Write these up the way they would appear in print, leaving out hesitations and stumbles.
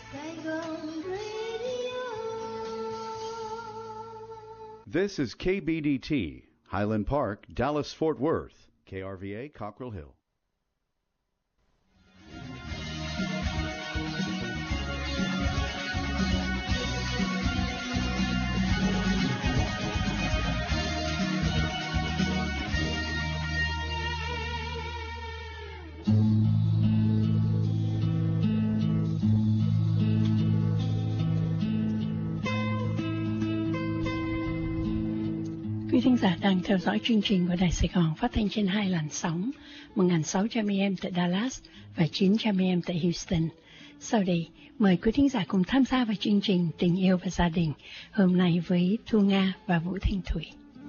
This is KBDT, Highland Park, Dallas-Fort Worth, KRVA, Cockrell Hill. Quý thính giả đang theo dõi chương trình của Đài Sài Gòn phát thanh trên 2 làn sóng 1600 AM tại Dallas và 900 AM tại Houston. Sau đây, mời quý thính giả cùng tham gia vào chương trình Tình yêu và gia đình hôm nay với Thu Nga và Vũ Thanh Thủy.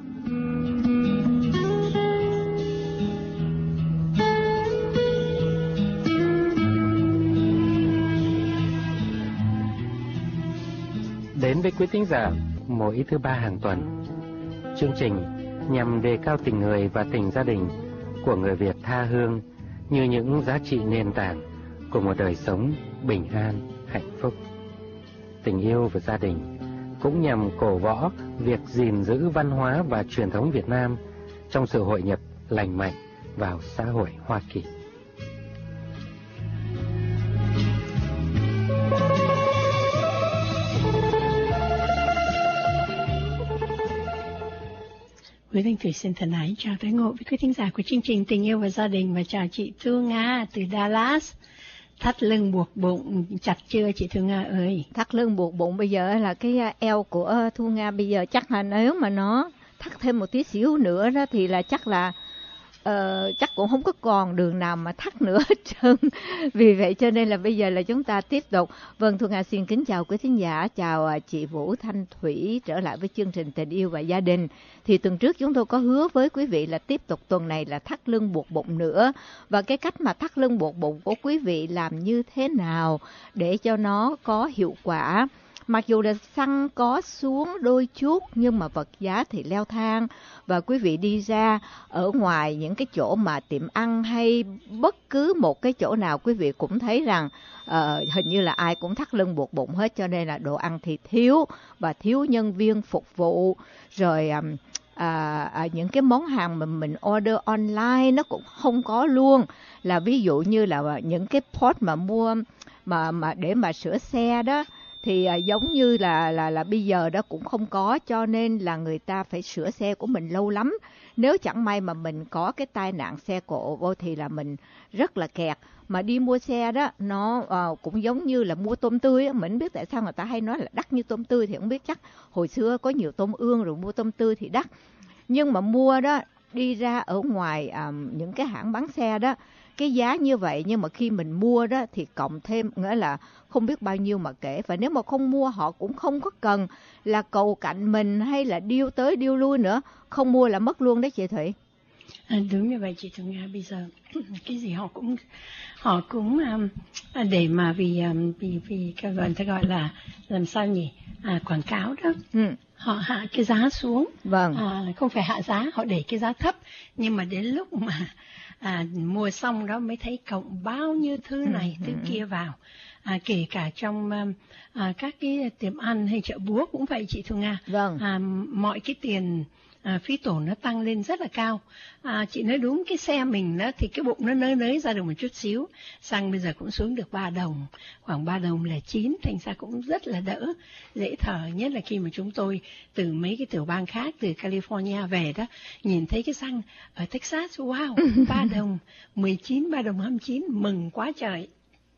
Đến với quý thính giả mỗi thứ ba hàng tuần, chương trình nhằm đề cao tình người và tình gia đình của người Việt tha hương như những giá trị nền tảng của một đời sống bình an, hạnh phúc. Tình yêu và gia đình cũng nhằm cổ võ việc gìn giữ văn hóa và truyền thống Việt Nam trong sự hội nhập lành mạnh vào xã hội Hoa Kỳ. Quý Thanh Thủy xin thân ái chào tới ngộ với quý thính giả của chương trình Tình yêu và gia đình và chào chị Thu Nga từ Dallas. Thắt lưng buộc bụng chặt chưa chị Thu Nga ơi? Thắt lưng buộc bụng bây giờ là cái eo của Thu Nga bây giờ chắc là nếu mà nó thắt thêm một tí xíu nữa đó thì là chắc cũng không có còn đường nào mà thắt nữa hết trơn. Vì vậy cho nên là bây giờ là chúng ta tiếp tục. Vâng, Thu Nga xin kính chào quý thính giả, chào chị Vũ Thanh Thủy trở lại với chương trình Tình yêu và gia đình. Thì tuần trước chúng tôi có hứa với quý vị là tiếp tục tuần này là thắt lưng buộc bụng nữa. Và cái cách mà thắt lưng buộc bụng của quý vị làm như thế nào để cho nó có hiệu quả. Mặc dù là xăng có xuống đôi chút nhưng mà vật giá thì leo thang và quý vị đi ra ở ngoài những cái chỗ mà tiệm ăn hay bất cứ một cái chỗ nào quý vị cũng thấy rằng hình như là ai cũng thắt lưng buộc bụng hết, cho nên là đồ ăn thì thiếu và thiếu nhân viên phục vụ, rồi những cái món hàng mà mình order online nó cũng không có luôn, là ví dụ như là những cái pot mà mua mà để mà sửa xe đó thì giống như là bây giờ đó cũng không có, cho nên là người ta phải sửa xe của mình lâu lắm. Nếu chẳng may mà mình có cái tai nạn xe cộ vô thì là mình rất là kẹt. Mà đi mua xe đó nó cũng giống như là mua tôm tươi. Mình biết tại sao người ta hay nói là đắt như tôm tươi thì không biết, chắc hồi xưa có nhiều tôm ương rồi mua tôm tươi thì đắt. Nhưng mà mua đó đi ra ở ngoài những cái hãng bán xe đó, cái giá như vậy nhưng mà khi mình mua đó thì cộng thêm nghĩa là không biết bao nhiêu mà kể. Và nếu mà không mua họ cũng không có cần là cầu cạnh mình hay là điêu tới điêu lui nữa, không mua là mất luôn đấy chị Thủy. Đúng như vậy chị Thu Nga, bây giờ cái gì họ cũng để mà vì cái gọi là làm sao nhỉ, quảng cáo đó. Họ hạ cái giá xuống. Vâng. Không phải hạ giá, họ để cái giá thấp, nhưng mà đến lúc mà mua xong đó mới thấy cộng bao nhiêu thứ này thứ kia vào. Kể cả trong các cái tiệm ăn hay chợ búa cũng vậy chị Thu Nga. Vâng. Mọi cái tiền phí tổn nó tăng lên rất là cao. Chị nói đúng, cái xe mình đó thì cái bụng nó nới ra được một chút xíu. Xăng bây giờ cũng xuống được 3 đồng, khoảng 3 đồng là 9, thành ra cũng rất là đỡ, dễ thở. Nhất là khi mà chúng tôi từ mấy cái tiểu bang khác, từ California về đó, nhìn thấy cái xăng ở Texas, wow, 3 đồng 19, 3 đồng 29, mừng quá trời.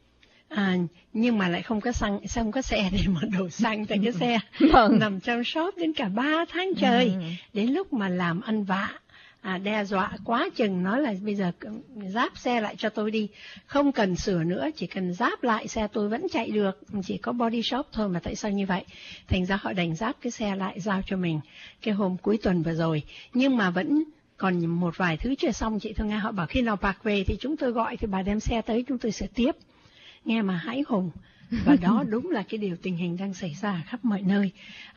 Nhưng mà lại không có xe để mà đổ xăng, tại cái xe nằm trong shop đến cả 3 tháng trời. Đến lúc mà làm ăn vạ, đe dọa quá chừng, nói là bây giờ ráp xe lại cho tôi đi, không cần sửa nữa, chỉ cần ráp lại xe tôi vẫn chạy được, chỉ có body shop thôi. Mà tại sao như vậy? Thành ra họ đành ráp cái xe lại giao cho mình cái hôm cuối tuần vừa rồi. Nhưng mà vẫn còn một vài thứ chưa xong chị Thu Nga. Họ bảo khi nào bạc về thì chúng tôi gọi thì bà đem xe tới chúng tôi sửa tiếp. Nghe mà hãi hùng. Và đó đúng là cái điều tình hình đang xảy ra khắp mọi nơi.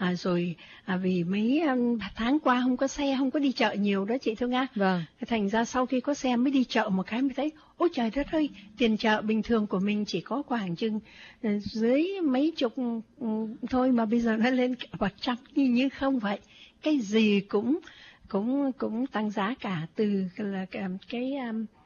Vì mấy tháng qua không có xe, không có đi chợ nhiều đó chị Thu Nga. Vâng. Thành ra sau khi có xe mới đi chợ một cái mới thấy ôi trời đất ơi, tiền chợ bình thường của mình chỉ có khoảng chừng dưới mấy chục thôi mà bây giờ nó lên cả 100 như không vậy. Cái gì cũng tăng giá cả, từ là cái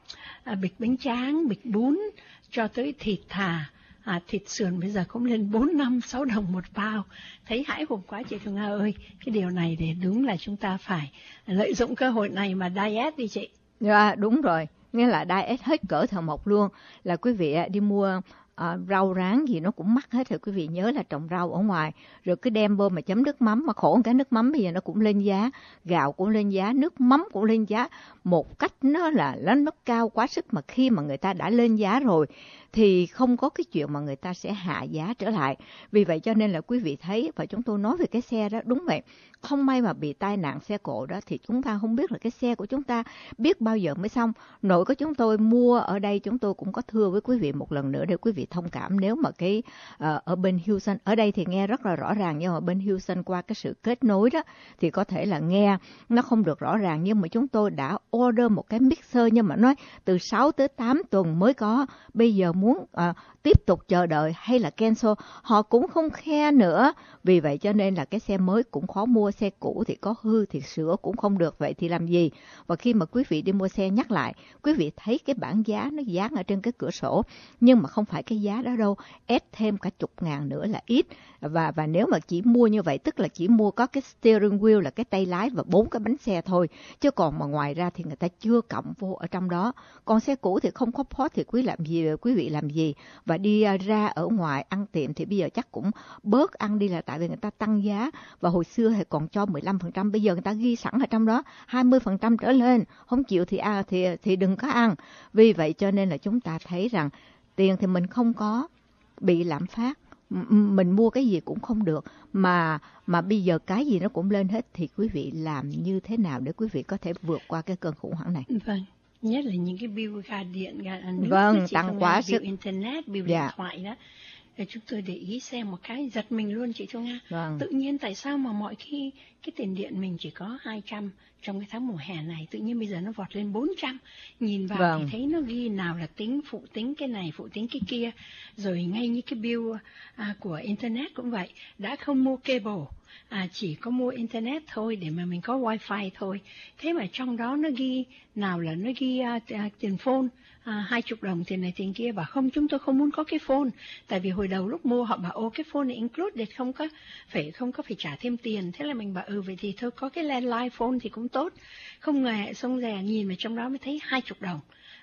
bịch bánh tráng, bịch bún cho tới thịt thà. Thịt sườn bây giờ cũng lên 4, 5, 6 đồng một bao. Thấy hãi hùng quá chị Thu Nga ơi. Cái điều này thì đúng là chúng ta phải lợi dụng cơ hội này mà diet đi chị. Dạ, đúng rồi. Nghĩa là diet hết cỡ thợ mộc luôn. Là quý vị đi mua rau rán gì nó cũng mắc hết rồi. Quý vị nhớ là trồng rau ở ngoài rồi cứ đem vô mà chấm nước mắm, mà khổ cái nước mắm bây giờ nó cũng lên giá, gạo cũng lên giá, nước mắm cũng lên giá một cách nó cao quá sức. Mà khi mà người ta đã lên giá rồi thì không có cái chuyện mà người ta sẽ hạ giá trở lại. Vì vậy cho nên là quý vị thấy, và chúng tôi nói về cái xe đó, đúng vậy, không may mà bị tai nạn xe cộ đó thì chúng ta không biết là cái xe của chúng ta biết bao giờ mới xong. Nội của chúng tôi mua ở đây, chúng tôi cũng có thưa với quý vị một lần nữa để quý vị thông cảm. Nếu mà cái ở bên Houston, ở đây thì nghe rất là rõ ràng, nhưng mà bên Houston qua cái sự kết nối đó thì có thể là nghe nó không được rõ ràng. Nhưng mà chúng tôi đã order một cái mixer, nhưng mà nói từ 6 tới 8 tuần mới có. Bây giờ muốn tiếp tục chờ đợi hay là cancel, họ cũng không khe nữa. Vì vậy cho nên là cái xe mới cũng khó mua, xe cũ thì có hư thì sửa cũng không được. Vậy thì làm gì? Và khi mà quý vị đi mua xe, nhắc lại, quý vị thấy cái bảng giá nó dán ở trên cái cửa sổ, nhưng mà không phải cái giá đó đâu, ép thêm cả chục ngàn nữa là ít. Và nếu mà chỉ mua như vậy, tức là chỉ mua có cái steering wheel là cái tay lái và 4 cái bánh xe thôi, chứ còn mà ngoài ra thì người ta chưa cộng vô ở trong đó. Còn xe cũ thì không có port thì quý vị làm gì? Và đi ra ở ngoài ăn tiệm thì bây giờ chắc cũng bớt ăn đi, là tại vì người ta tăng giá. Và hồi xưa thì còn cho 15%, bây giờ người ta ghi sẵn ở trong đó 20% trở lên, không chịu thì đừng có ăn. Vì vậy cho nên là chúng ta thấy rằng tiền thì mình không có, bị lạm phát, mình mua cái gì cũng không được, mà bây giờ cái gì nó cũng lên hết. Thì quý vị làm như thế nào để quý vị có thể vượt qua cái cơn khủng hoảng này? Vâng, nhất là những cái bill ga điện, ga nước, vâng, tăng quá sức, bill internet, bill điện thoại đó. Chúng tôi để ý xem một cái giật mình luôn chị Thu Nga. Vâng. Tự nhiên tại sao mà mọi khi cái tiền điện mình chỉ có 200 trong cái tháng mùa hè này, tự nhiên bây giờ nó vọt lên 400. Nhìn vào vâng. thì thấy nó ghi nào là phụ tính cái này, phụ tính cái kia. Rồi ngay như cái bill của internet cũng vậy, đã không mua cable, chỉ có mua internet thôi để mà mình có wifi thôi. Thế mà trong đó nó ghi nào là nó ghi tiền phone 20 đồng tiền này tiền kia. Bảo không, chúng tôi không muốn có cái phone, tại vì hồi đầu lúc mua họ bảo cái phone này included, không có phải trả thêm tiền. Thế là mình bảo vậy thì thôi có cái landline phone thì cũng tốt. Không ngờ xong rồi nhìn mà trong đó mới thấy 20 đồng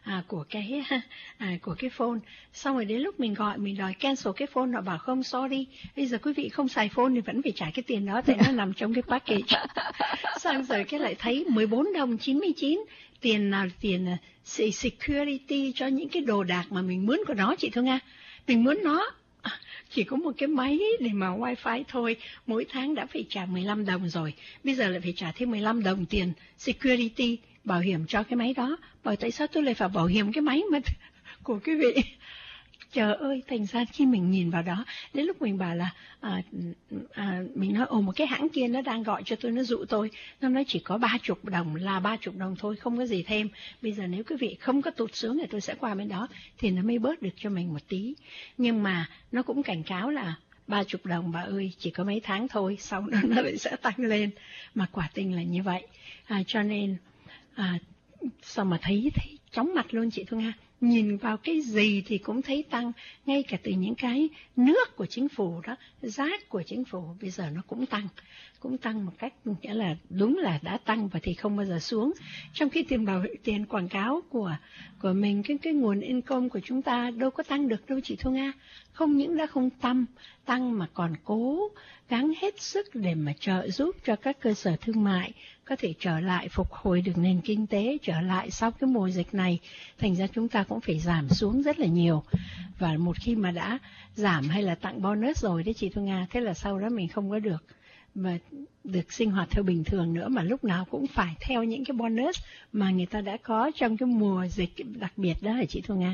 của cái phone. Xong rồi đến lúc mình gọi, mình đòi cancel cái phone, họ bảo không, sorry, bây giờ quý vị không xài phone thì vẫn phải trả cái tiền đó, tại nó nằm trong cái package. Xong rồi cái lại thấy 14 đồng 99, tiền nào tiền security cho những cái đồ đạc mà mình mướn của nó chị Thu Nga. Mình mướn nó chỉ có một cái máy để mà wifi thôi, mỗi tháng đã phải trả 15 đồng rồi, bây giờ lại phải trả thêm 15 đồng tiền security, bảo hiểm cho cái máy đó. Bởi tại sao tôi lại phải bảo hiểm cái máy mà của quý vị? Trời ơi, thành ra khi mình nhìn vào đó, đến lúc mình bảo là mình nói một cái hãng kia nó đang gọi cho tôi, nó dụ tôi, nó nói chỉ có 30 đồng, là 30 đồng thôi, không có gì thêm. Bây giờ nếu quý vị không có tụt xuống thì tôi sẽ qua bên đó, thì nó mới bớt được cho mình một tí. Nhưng mà nó cũng cảnh cáo là 30 đồng bà ơi, chỉ có mấy tháng thôi, sau đó nó lại sẽ tăng lên. Mà quả tình là như vậy. Cho nên sao mà thấy chóng mặt luôn chị Thu Nga. Nhìn vào cái gì thì cũng thấy tăng, ngay cả từ những cái nước của chính phủ đó, rác của chính phủ bây giờ nó cũng tăng một cách nghĩa là đúng là đã tăng và thì không bao giờ xuống. Trong khi tiền quảng cáo của mình, cái nguồn income của chúng ta đâu có tăng được đâu chị Thu Nga. Không những đã không tăng mà còn cố gắng hết sức để mà trợ giúp cho các cơ sở thương mại có thể trở lại, phục hồi được nền kinh tế trở lại sau cái mùa dịch này. Thành ra chúng ta cũng phải giảm xuống rất là nhiều. Và một khi mà đã giảm hay là tặng bonus rồi đấy chị Thu Nga, thế là sau đó mình không có được sinh hoạt theo bình thường nữa, mà lúc nào cũng phải theo những cái bonus mà người ta đã có trong cái mùa dịch đặc biệt đó hả chị Thu Nga?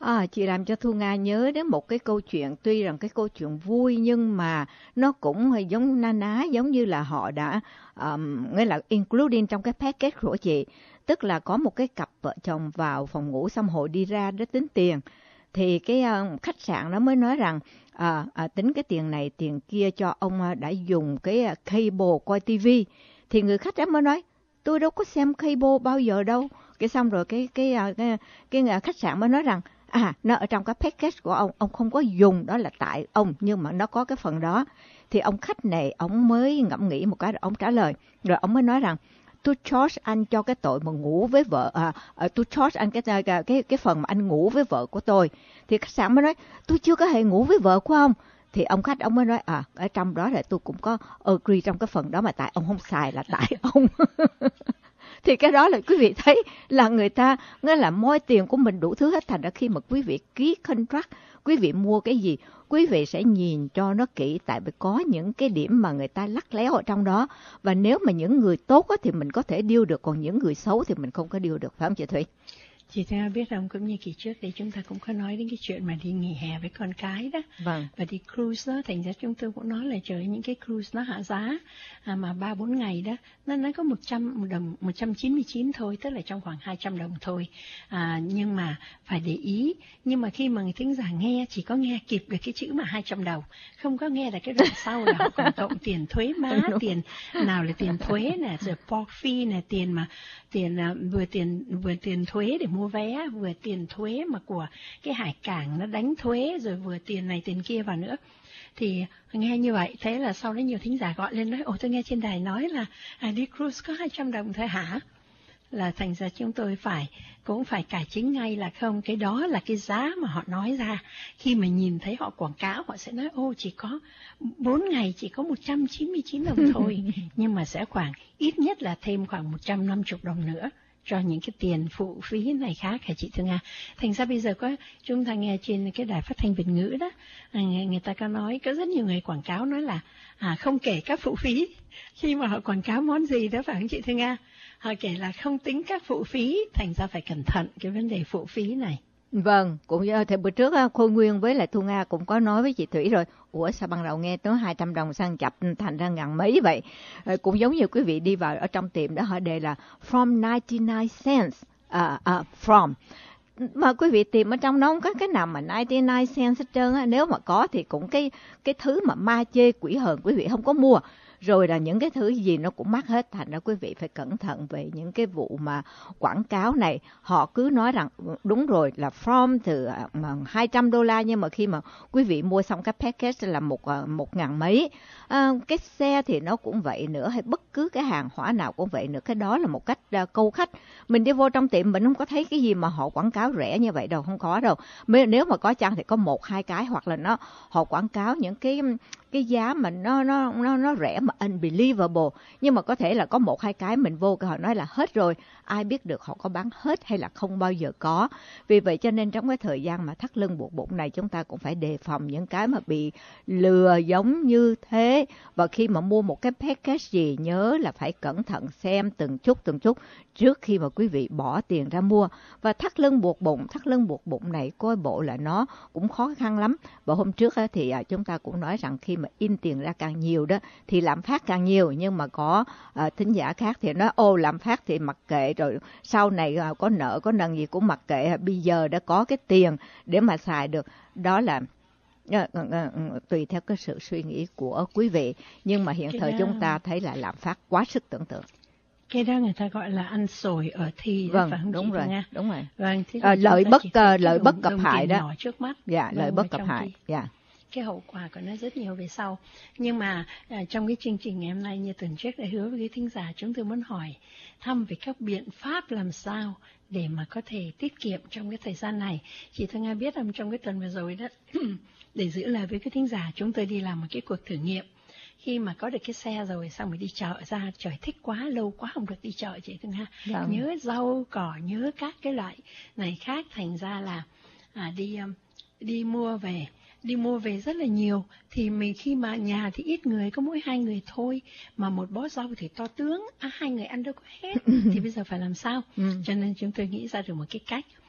Chị làm cho Thu Nga nhớ đến một cái câu chuyện, tuy rằng cái câu chuyện vui nhưng mà nó cũng giống na ná, giống như là họ đã nghĩa là including trong cái package của chị. Tức là có một cái cặp vợ chồng vào phòng ngủ xong hội đi ra để tính tiền. Thì cái khách sạn nó mới nói rằng tính cái tiền này tiền kia cho ông đã dùng cái cable coi tivi. Thì người khách đó mới nói tôi đâu có xem cable bao giờ đâu. Cái xong rồi cái khách sạn mới nói rằng nó ở trong cái package của ông không có dùng, đó là tại ông, nhưng mà nó có cái phần đó. Thì ông khách này ông mới ngẫm nghĩ một cái, ông trả lời, rồi ông mới nói rằng tôi charge anh cho cái tội mà ngủ với vợ, tôi charge anh cái phần mà anh ngủ với vợ của tôi. Thì khách sạn mới nói tôi chưa có hề ngủ với vợ của ông. Thì ông khách ông mới nói ở trong đó là tôi cũng có agree trong cái phần đó, mà tại ông không xài là tại ông. Thì cái đó là quý vị thấy là người ta nghĩa là moi tiền của mình đủ thứ hết. Thành ra khi mà quý vị ký contract, quý vị mua cái gì, quý vị sẽ nhìn cho nó kỹ, tại vì có những cái điểm mà người ta lắt léo ở trong đó. Và nếu mà những người tốt thì mình có thể deal được, còn những người xấu thì mình không có deal được, phải không chị Thủy? Chị Thưa biết không, cũng như kỳ trước đây chúng ta cũng có nói đến cái chuyện mà đi nghỉ hè với con cái đó. Vâng. Và đi cruise đó, thành ra chúng tôi cũng nói là trời, những cái cruise nó hạ giá mà 3-4 ngày đó nó có 100 đồng, 199 thôi, tức là trong khoảng 200 đồng thôi. Nhưng mà phải để ý, nhưng mà khi mà người thính giả nghe chỉ có nghe kịp được cái chữ mà 200 đồng, không có nghe là cái đoạn sau là họ còn cộng tiền thuế má, tiền nào là tiền thuế nè, rồi port fee nè, tiền mà vừa tiền thuế để mua vé, vừa tiền thuế mà của cái hải cảng nó đánh thuế, rồi vừa tiền này tiền kia vào nữa. Thì nghe như vậy, thế là sau đó nhiều thính giả gọi lên nói tôi nghe trên đài nói là đi cruise có 200 đồng thôi hả? Là thành ra chúng tôi cũng phải cải chính ngay là không, cái đó là cái giá mà họ nói ra. Khi mà nhìn thấy họ quảng cáo, họ sẽ nói chỉ có 4 ngày chỉ có 199 đồng thôi. Nhưng mà sẽ khoảng ít nhất là thêm khoảng 150 đồng nữa cho những cái tiền phụ phí này khác hả chị Thương Nga? Thành ra bây giờ chúng ta nghe trên cái đài phát thanh Việt ngữ đó, người ta có nói, có rất nhiều người quảng cáo nói là không kể các phụ phí khi mà họ quảng cáo món gì đó, phải không chị Thương Nga? Họ kể là không tính các phụ phí, thành ra phải cẩn thận cái vấn đề phụ phí này. Vâng, cũng như thì bữa trước Khôi Nguyên với lại Thu Nga cũng có nói với chị Thủy rồi. Ủa sao ban đầu nghe tới 200 đồng sang chập thành ra ngàn mấy vậy? Cũng giống như quý vị đi vào ở trong tiệm đó, họ đề là from 99 cents, from. Mà quý vị tìm ở trong đó không có cái nào mà 99 cents hết trơn á. Nếu mà có thì cũng cái thứ mà ma chê quỷ hờn quý vị không có mua. Rồi là những cái thứ gì nó cũng mắc hết. Thành ra quý vị phải cẩn thận về những cái vụ mà quảng cáo này. Họ cứ nói rằng đúng rồi là from từ $200, nhưng mà khi mà quý vị mua xong cái package là một ngàn mấy. Cái xe thì nó cũng vậy nữa, hay bất cứ cái hàng hóa nào cũng vậy nữa. Cái đó là một cách câu khách. Mình đi vô trong tiệm mình không có thấy cái gì mà họ quảng cáo rẻ như vậy đâu, không có đâu. Nếu mà có chăng thì có 1-2 cái, hoặc là họ quảng cáo những cái giá mà nó rẻ mà unbelievable, nhưng mà có thể là có 1-2 cái mình vô họ nói là hết rồi, ai biết được họ có bán hết hay là không bao giờ có. Vì vậy cho nên trong cái thời gian mà thắt lưng buộc bụng này, chúng ta cũng phải đề phòng những cái mà bị lừa giống như thế. Và khi mà mua một cái package gì, nhớ là phải cẩn thận xem từng chút trước khi mà quý vị bỏ tiền ra mua. Và thắt lưng buộc bụng này coi bộ là nó cũng khó khăn lắm. Và hôm trước thì chúng ta cũng nói rằng khi mà in tiền ra càng nhiều đó thì lạm phát càng nhiều. Nhưng mà có thính giả khác thì nói lạm phát thì mặc kệ, rồi sau này có nợ có nần gì cũng mặc kệ, bây giờ đã có cái tiền để mà xài được. Đó là tùy theo cái sự suy nghĩ của quý vị. Nhưng mà hiện thời chúng ta thấy là lạm phát quá sức tưởng tượng. Cái đó người ta gọi là ăn sồi ở thì. Vâng, phải không đúng chị rồi, Nga? đúng rồi. Vâng, lợi bất cập hại đó. Trước mắt. Dạ, lợi bất cập hại. Dạ. Cái hậu quả của nó rất nhiều về sau. Nhưng mà trong cái chương trình ngày hôm nay, như tuần trước đã hứa với cái thính giả, chúng tôi muốn hỏi thăm về các biện pháp làm sao để mà có thể tiết kiệm trong cái thời gian này. Chị Thương Nga biết trong cái tuần vừa rồi đó, để giữ lời với cái thính giả, chúng tôi đi làm một cái cuộc thử nghiệm. Khi mà có được cái xe rồi, xong rồi đi chợ ra, trời thích quá, lâu quá không được đi chợ chị Thương Nga. Vâng. Nhớ rau cỏ, nhớ các cái loại này khác, thành ra là đi mua về rất là nhiều. Thì mình khi mà nhà thì ít người, có mỗi 2 người thôi, mà một bó rau thì to tướng, 2 người ăn đâu có hết. Thì bây giờ phải làm sao? Cho nên chúng tôi nghĩ ra được một cái cách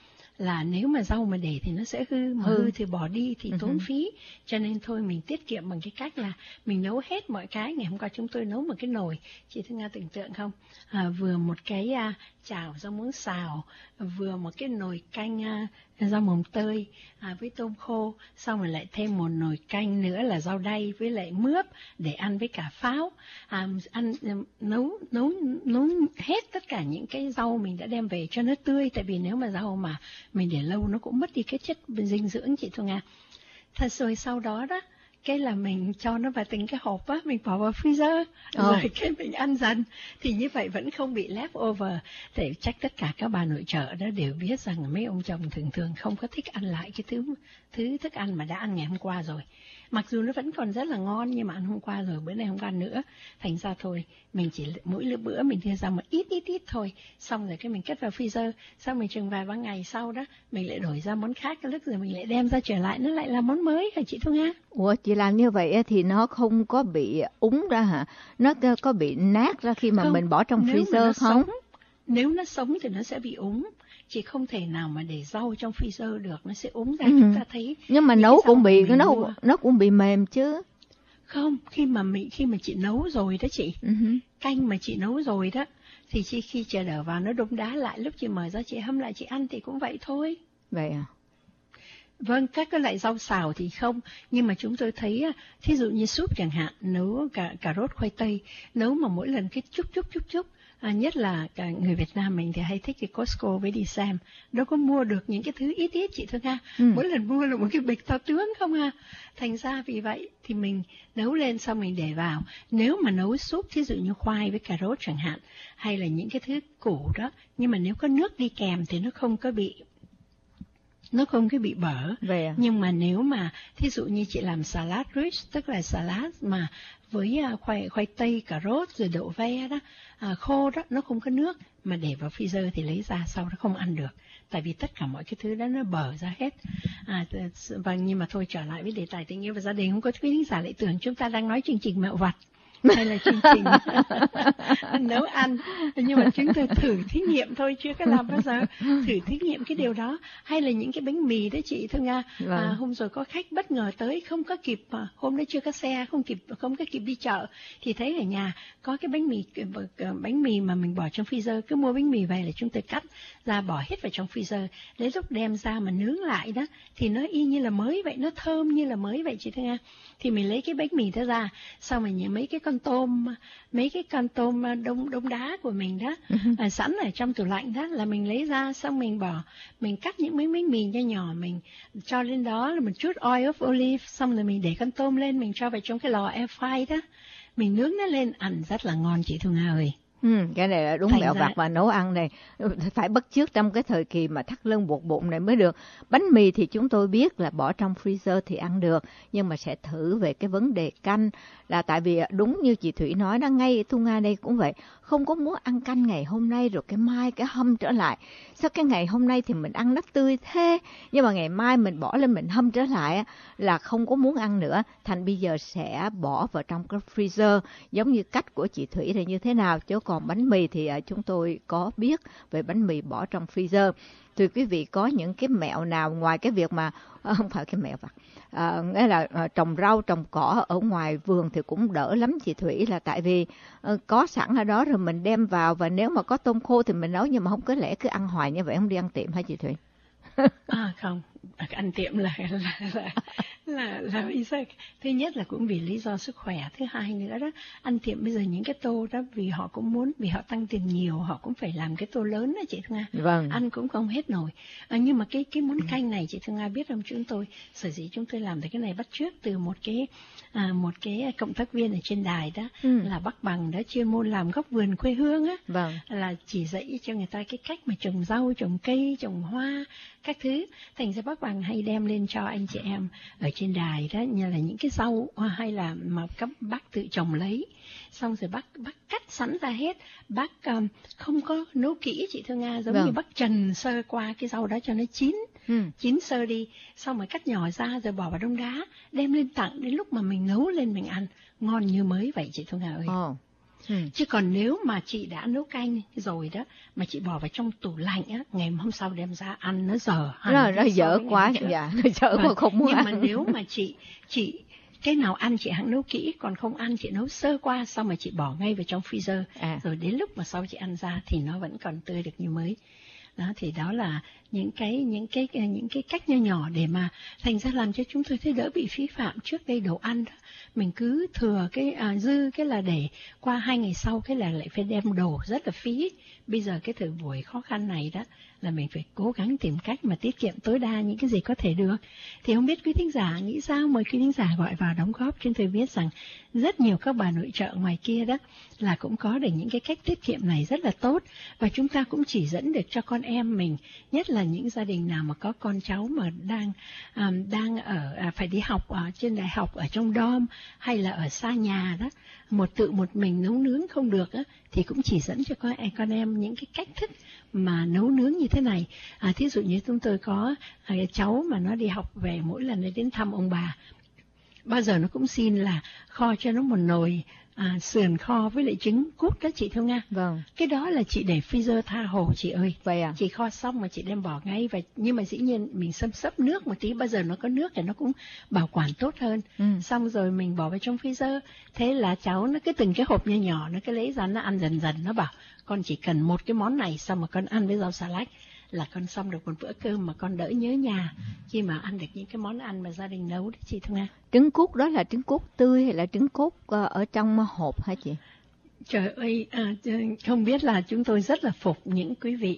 là nếu mà rau mà để thì nó sẽ hư, mà hư thì bỏ đi thì tốn phí. Cho nên thôi mình tiết kiệm bằng cái cách là mình nấu hết mọi cái. Ngày hôm qua chúng tôi nấu một cái nồi, chị Thư Nga tưởng tượng không? Vừa một cái chảo rau muống xào, vừa một cái nồi canh rau mồng tơi với tôm khô, xong rồi lại thêm một nồi canh nữa là rau đay với lại mướp để ăn với cả pháo. Ăn nấu hết tất cả những cái rau mình đã đem về cho nó tươi, tại vì nếu mà rau mà mình để lâu nó cũng mất đi cái chất dinh dưỡng, chị Thu Nga. Thật rồi sau đó đó, cái là mình cho nó vào từng cái hộp á, mình bỏ vào freezer, rồi cái mình ăn dần, thì như vậy vẫn không bị leftover. Để chắc tất cả các bà nội trợ đó đều biết rằng mấy ông chồng thường không có thích ăn lại cái thứ thức ăn mà đã ăn ngày hôm qua rồi. Mặc dù nó vẫn còn rất là ngon nhưng mà ăn hôm qua rồi, bữa nay không ăn nữa. Thành ra thôi, mình chỉ mỗi bữa mình đưa ra một ít thôi. Xong rồi cái mình cất vào freezer. Xong mình chừng vài ba ngày sau đó, mình lại đổi ra món khác. Cái lúc rồi mình lại đem ra trở lại, nó lại là món mới hả chị Thu Nga? Ủa, chị làm như vậy thì nó không có bị úng ra hả? Nó có bị nát ra khi mà không, mình bỏ trong freezer không? Nếu nó sống thì nó sẽ bị úng. Chị không thể nào mà để rau trong freezer được, nó sẽ úng ra. Chúng ta thấy. Nhưng mà nấu cũng bị nó cũng bị mềm chứ. Không, khi mà chị nấu rồi đó chị, canh mà chị nấu rồi đó, thì khi chờ đợi vào nó đống đá lại, lúc chị mở ra chị hâm lại chị ăn thì cũng vậy thôi. Vậy à? Vâng, các cái loại rau xào thì không, nhưng mà chúng tôi thấy, thí dụ như súp chẳng hạn, nấu cà rốt khoai tây, nấu mà mỗi lần cái chút, nhất là cả người Việt Nam mình thì hay thích cái Costco với đi xem, đâu có mua được những cái thứ ít chị Thương Nga, mỗi lần mua là một cái bịch to tướng không ha. Thành ra vì vậy thì mình nấu lên xong mình để vào. Nếu mà nấu súp thí dụ như khoai với cà rốt chẳng hạn, hay là những cái thứ củ đó, nhưng mà nếu có nước đi kèm thì nó không có bị bở. À? Nhưng mà nếu mà thí dụ như chị làm salad rich, tức là salad mà với khoai tây, cà rốt rồi đậu ve đó, khô đó, nó không có nước, mà để vào freezer thì lấy ra sau nó không ăn được, tại vì tất cả mọi cái thứ đó nó bở ra hết. Vâng, nhưng mà thôi, trở lại với đề tài tình yêu và gia đình, không có quý khán giả lại tưởng chúng ta đang nói chương trình mẹo vặt hay là chương trình nấu ăn, nhưng mà chúng tôi thử thí nghiệm thôi, chưa có làm bao giờ. Thử thí nghiệm cái điều đó. Hay là những cái bánh mì đó chị Thương Nga, hôm rồi có khách bất ngờ tới, không có kịp, hôm đó chưa có xe, không có kịp đi chợ, thì thấy ở nhà có cái bánh mì mà mình bỏ trong freezer. Cứ mua bánh mì về là chúng tôi cắt ra bỏ hết vào trong freezer, đến lúc đem ra mà nướng lại đó thì nó y như là mới vậy, nó thơm như là mới vậy chị Thương Nga. Thì mình lấy cái bánh mì đó ra, xong rồi mấy cái con tôm đông đá của mình đó, sẵn ở trong tủ lạnh đó, là mình lấy ra, xong mình cắt những miếng bánh mì nhỏ, mình cho lên đó là một chút oil of olive, xong rồi mình để con tôm lên, mình cho vào trong cái lò air fry đó, mình nướng nó lên, ăn rất là ngon chị Thu Nga ơi. Cái này là đúng mẹo vặt và nấu ăn này phải bắt chước trong cái thời kỳ mà thắt lưng buộc bụng này mới được. Bánh mì thì chúng tôi biết là bỏ trong freezer thì ăn được, nhưng mà sẽ thử về cái vấn đề canh, là tại vì đúng như chị Thủy nói đó, ngay Thu Nga đây cũng vậy, không có muốn ăn canh ngày hôm nay rồi cái mai cái hâm trở lại. Sao cái ngày hôm nay thì mình ăn nó tươi thế, nhưng mà ngày mai mình bỏ lên mình hâm trở lại là không có muốn ăn nữa. Thành bây giờ sẽ bỏ vào trong cái freezer, giống như cách của chị Thủy là như thế nào, chứ còn bánh mì thì chúng tôi có biết về bánh mì bỏ trong freezer. Thì quý vị có những cái mẹo nào ngoài cái việc mà không phải cái mẹo vặt, nghĩa là trồng rau trồng cỏ ở ngoài vườn thì cũng đỡ lắm chị Thủy, là tại vì có sẵn ở đó rồi mình đem vào, và nếu mà có tôm khô thì mình nấu, nhưng mà không có lẽ cứ ăn hoài như vậy, không đi ăn tiệm hả chị Thủy? Không, ăn tiệm là bây giờ thứ nhất là cũng vì lý do sức khỏe, thứ hai nữa đó, ăn tiệm bây giờ những cái tô đó vì họ cũng muốn, vì họ tăng tiền nhiều, họ cũng phải làm cái tô lớn đó chị Thương Nga. Vâng. Ăn cũng không hết nổi. Nhưng mà cái món canh này chị Thương Nga biết không, sở dĩ chúng tôi làm cái này bắt chước từ một cái cộng tác viên ở trên đài đó, là Bác Bằng đó, chuyên môn làm góc vườn quê hương á. Vâng. Là chỉ dạy cho người ta cái cách mà trồng rau, trồng cây, trồng hoa, các thứ. Thành ra Bác Bằng hay đem lên cho anh chị em ở trên đài đó, như là những cái rau hay là mà các bác tự trồng lấy, xong rồi bác cắt sẵn ra hết, bác không có nấu kỹ chị Thương Nga, giống như bác trần sơ qua cái rau đó cho nó chín sơ đi, xong rồi cắt nhỏ ra rồi bỏ vào đống đá, đem lên tặng, đến lúc mà mình nấu lên mình ăn ngon như mới vậy chị Thương Nga ơi. Chứ còn nếu mà chị đã nấu canh rồi đó mà chị bỏ vào trong tủ lạnh á, ngày hôm sau đem ra ăn nó dở. Nó dở quá, dạ, nó dở quá không muốn ăn. Nhưng mà nếu mà chị cái nào ăn chị hãng nấu kỹ, còn không ăn chị nấu sơ qua xong mà chị bỏ ngay vào trong freezer, rồi đến lúc mà sau chị ăn ra thì nó vẫn còn tươi được như mới. Đó thì đó là những cái cách nhỏ nhỏ để mà thành ra làm cho chúng tôi thấy đỡ bị phí phạm. Trước đây đồ ăn đó, mình cứ thừa cái dư cái là để qua 2 ngày sau cái là lại phải đem đồ, rất là phí. Bây giờ cái thời buổi khó khăn này đó là mình phải cố gắng tìm cách mà tiết kiệm tối đa những cái gì có thể được. Thì không biết quý thính giả nghĩ sao, mời quý thính giả gọi vào đóng góp. Chúng tôi biết rằng rất nhiều các bà nội trợ ngoài kia đó là cũng có được những cái cách tiết kiệm này rất là tốt, và chúng ta cũng chỉ dẫn được cho con em mình, nhất là những gia đình nào mà có con cháu mà đang ở phải đi học ở trên đại học ở trong dorm hay là ở xa nhà đó, một mình nấu nướng không được á, thì cũng chỉ dẫn cho con em những cái cách thức mà nấu nướng như thế này. Thí dụ như chúng tôi có cháu mà nó đi học về, mỗi lần nó đến thăm ông bà, bao giờ nó cũng xin là kho cho nó một nồi sườn kho với lại trứng cút đó chị Thương Nga. Vâng. Cái đó là chị để freezer tha hồ chị ơi. Vậy à? Chị kho xong mà chị đem bỏ ngay. Và nhưng mà dĩ nhiên mình xấp nước một tí, bao giờ nó có nước thì nó cũng bảo quản tốt hơn. Xong rồi mình bỏ vào trong freezer. Thế là cháu nó cứ từng cái hộp nhỏ nhỏ nó cứ lấy ra nó ăn dần dần. Nó bảo con chỉ cần một cái món này, xong mà con ăn với rau xà lách là con xong được một bữa cơm, mà con đỡ nhớ nhà khi mà ăn được những cái món ăn mà gia đình nấu đấy chị Thương Nga. Trứng cút đó là trứng cút tươi hay là trứng cút ở trong hộp hả chị? Trời ơi, không biết là chúng tôi rất là phục những quý vị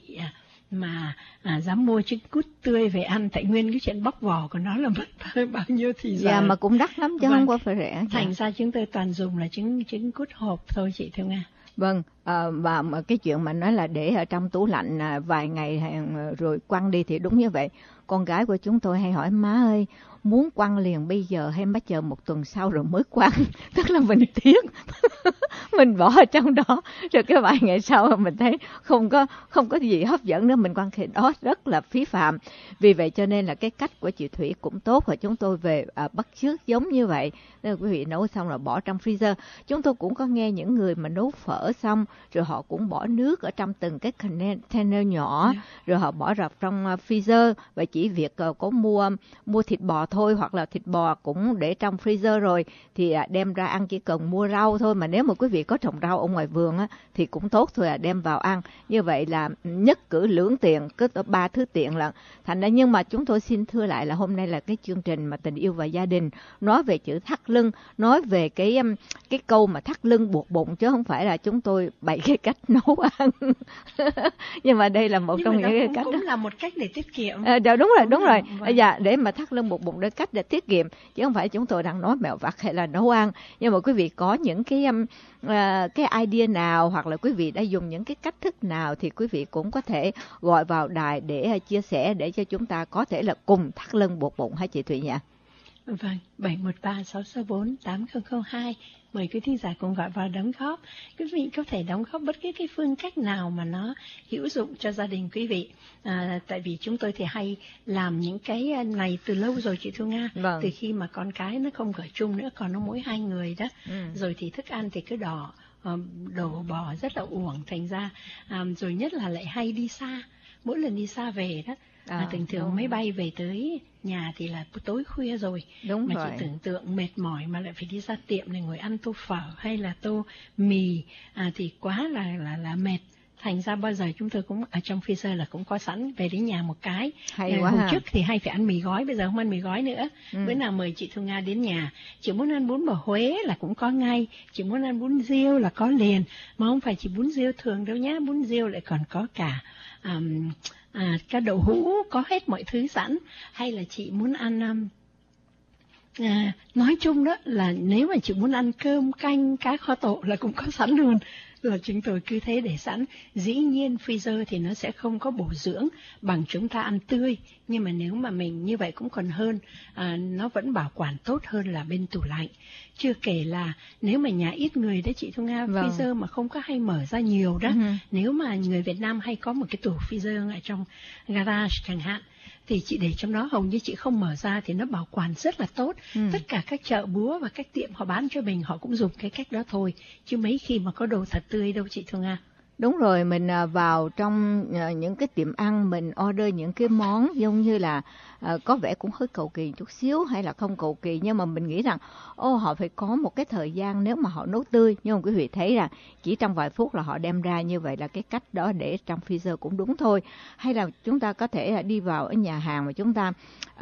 mà dám mua trứng cút tươi về ăn, tại nguyên cái chuyện bóc vỏ của nó là mất bao nhiêu thì giờ. Dạ, mà cũng đắt lắm chứ không có phải rẻ. Thành ra chúng tôi toàn dùng là trứng cút hộp thôi chị Thương Nga. Vâng, và cái chuyện mà nói là để ở trong tủ lạnh vài ngày rồi quăng đi thì đúng như vậy. Con gái của chúng tôi hay hỏi má ơi, muốn quăng liền bây giờ hay má chờ một tuần sau rồi mới quăng? Tức là mình tiếc, mình bỏ ở trong đó, rồi cái vài ngày sau mình thấy không có gì hấp dẫn nữa, mình quăng thì đó rất là phí phạm. Vì vậy cho nên là cái cách của chị Thủy cũng tốt, và chúng tôi về bắt chước giống như vậy. Nên quý vị nấu xong là bỏ trong freezer. Chúng tôi cũng có nghe những người mà nấu phở xong rồi họ cũng bỏ nước ở trong từng cái container nhỏ, rồi họ bỏ vào trong freezer, và chỉ việc có mua thịt bò thôi, hoặc là thịt bò cũng để trong freezer rồi thì đem ra ăn, chỉ cần mua rau thôi. Mà nếu mà quý vị có trồng rau ở ngoài vườn á thì cũng tốt thôi, đem vào ăn. Như vậy là nhất cử lưỡng tiện, cứ 3 thứ tiện lận. Thành ra, nhưng mà chúng tôi xin thưa lại là hôm nay là cái chương trình mà tình yêu và gia đình, nói về chữ thắt lưng, nói về cái câu mà thắt lưng buộc bụng, chứ không phải là chúng tôi bày cái cách nấu ăn. Nhưng mà đây là một trong những cái cách, cũng là một cách để tiết kiệm. Đúng rồi. Vâng. Dạ, để mà thắt lưng buộc bụng để cách để tiết kiệm, chứ không phải chúng tôi đang nói mẹo vặt hay là nấu ăn. Nhưng mà quý vị có những cái idea nào, hoặc là quý vị đã dùng những cái cách thức nào thì quý vị cũng có thể gọi vào đài để chia sẻ, để cho chúng ta có thể là cùng thắt lưng buộc bụng hả chị Thủy nhỉ? Vâng, 713-664-8002. Mời quý thính giả cùng gọi vào đóng góp. Quý vị có thể đóng góp bất cứ cái phương cách nào mà nó hữu dụng cho gia đình quý vị. Tại vì chúng tôi thì hay làm những cái này từ lâu rồi chị Thu Nga. Vâng. Từ khi mà con cái nó không ở chung nữa, còn nó mỗi 2 người đó. Rồi thì thức ăn thì cứ đổ bỏ rất là uổng. Thành ra rồi nhất là lại hay đi xa. Mỗi lần đi xa về đó, thường máy bay về tới nhà thì là tối khuya rồi. Đúng mà rồi. chị tưởng tượng mệt mỏi mà lại phải đi ra tiệm này ngồi ăn tô phở hay là tô mì thì quá là mệt. Thành ra bao giờ chúng tôi cũng ở trong freezer là cũng có sẵn, về đến nhà một cái. Hay quá Hồi ha. trước thì hay phải ăn mì gói, bây giờ không ăn mì gói nữa. Bữa nào mời chị Thu Nga đến nhà, chị muốn ăn bún bò Huế là cũng có ngay, chị muốn ăn bún riêu là có liền. Mà không phải chỉ bún riêu thường đâu nhá, bún riêu lại còn có cả cá đậu hũ, có hết mọi thứ sẵn. Hay là chị muốn ăn nói chung đó là nếu mà chị muốn ăn cơm canh cá kho tộ là cũng có sẵn luôn, là chúng tôi cứ thế để sẵn. Dĩ nhiên freezer thì nó sẽ không có bổ dưỡng bằng chúng ta ăn tươi, nhưng mà nếu mà mình như vậy cũng còn hơn, nó vẫn bảo quản tốt hơn là bên tủ lạnh. Chưa kể là nếu mà nhà ít người đấy chị Thu Nga, Vâng. freezer mà không có hay mở ra nhiều đó. Nếu mà người Việt Nam hay có một cái tủ freezer ở trong garage chẳng hạn, thì chị để trong đó, hầu như chị không mở ra thì nó bảo quản rất là tốt. Tất cả các chợ búa và các tiệm họ bán cho mình họ cũng dùng cái cách đó thôi, chứ mấy khi mà có đồ thật tươi đâu chị Thu Nga. Đúng rồi, mình vào trong những cái tiệm ăn, mình order những cái món giống như là có vẻ cũng hơi cầu kỳ chút xíu hay là không cầu kỳ, nhưng mà mình nghĩ rằng họ phải có một cái thời gian nếu mà họ nấu tươi. Nhưng mà quý vị thấy rằng chỉ trong vài phút là họ đem ra, như vậy là cái cách đó để trong freezer cũng đúng thôi. Hay là chúng ta có thể đi vào ở nhà hàng mà chúng ta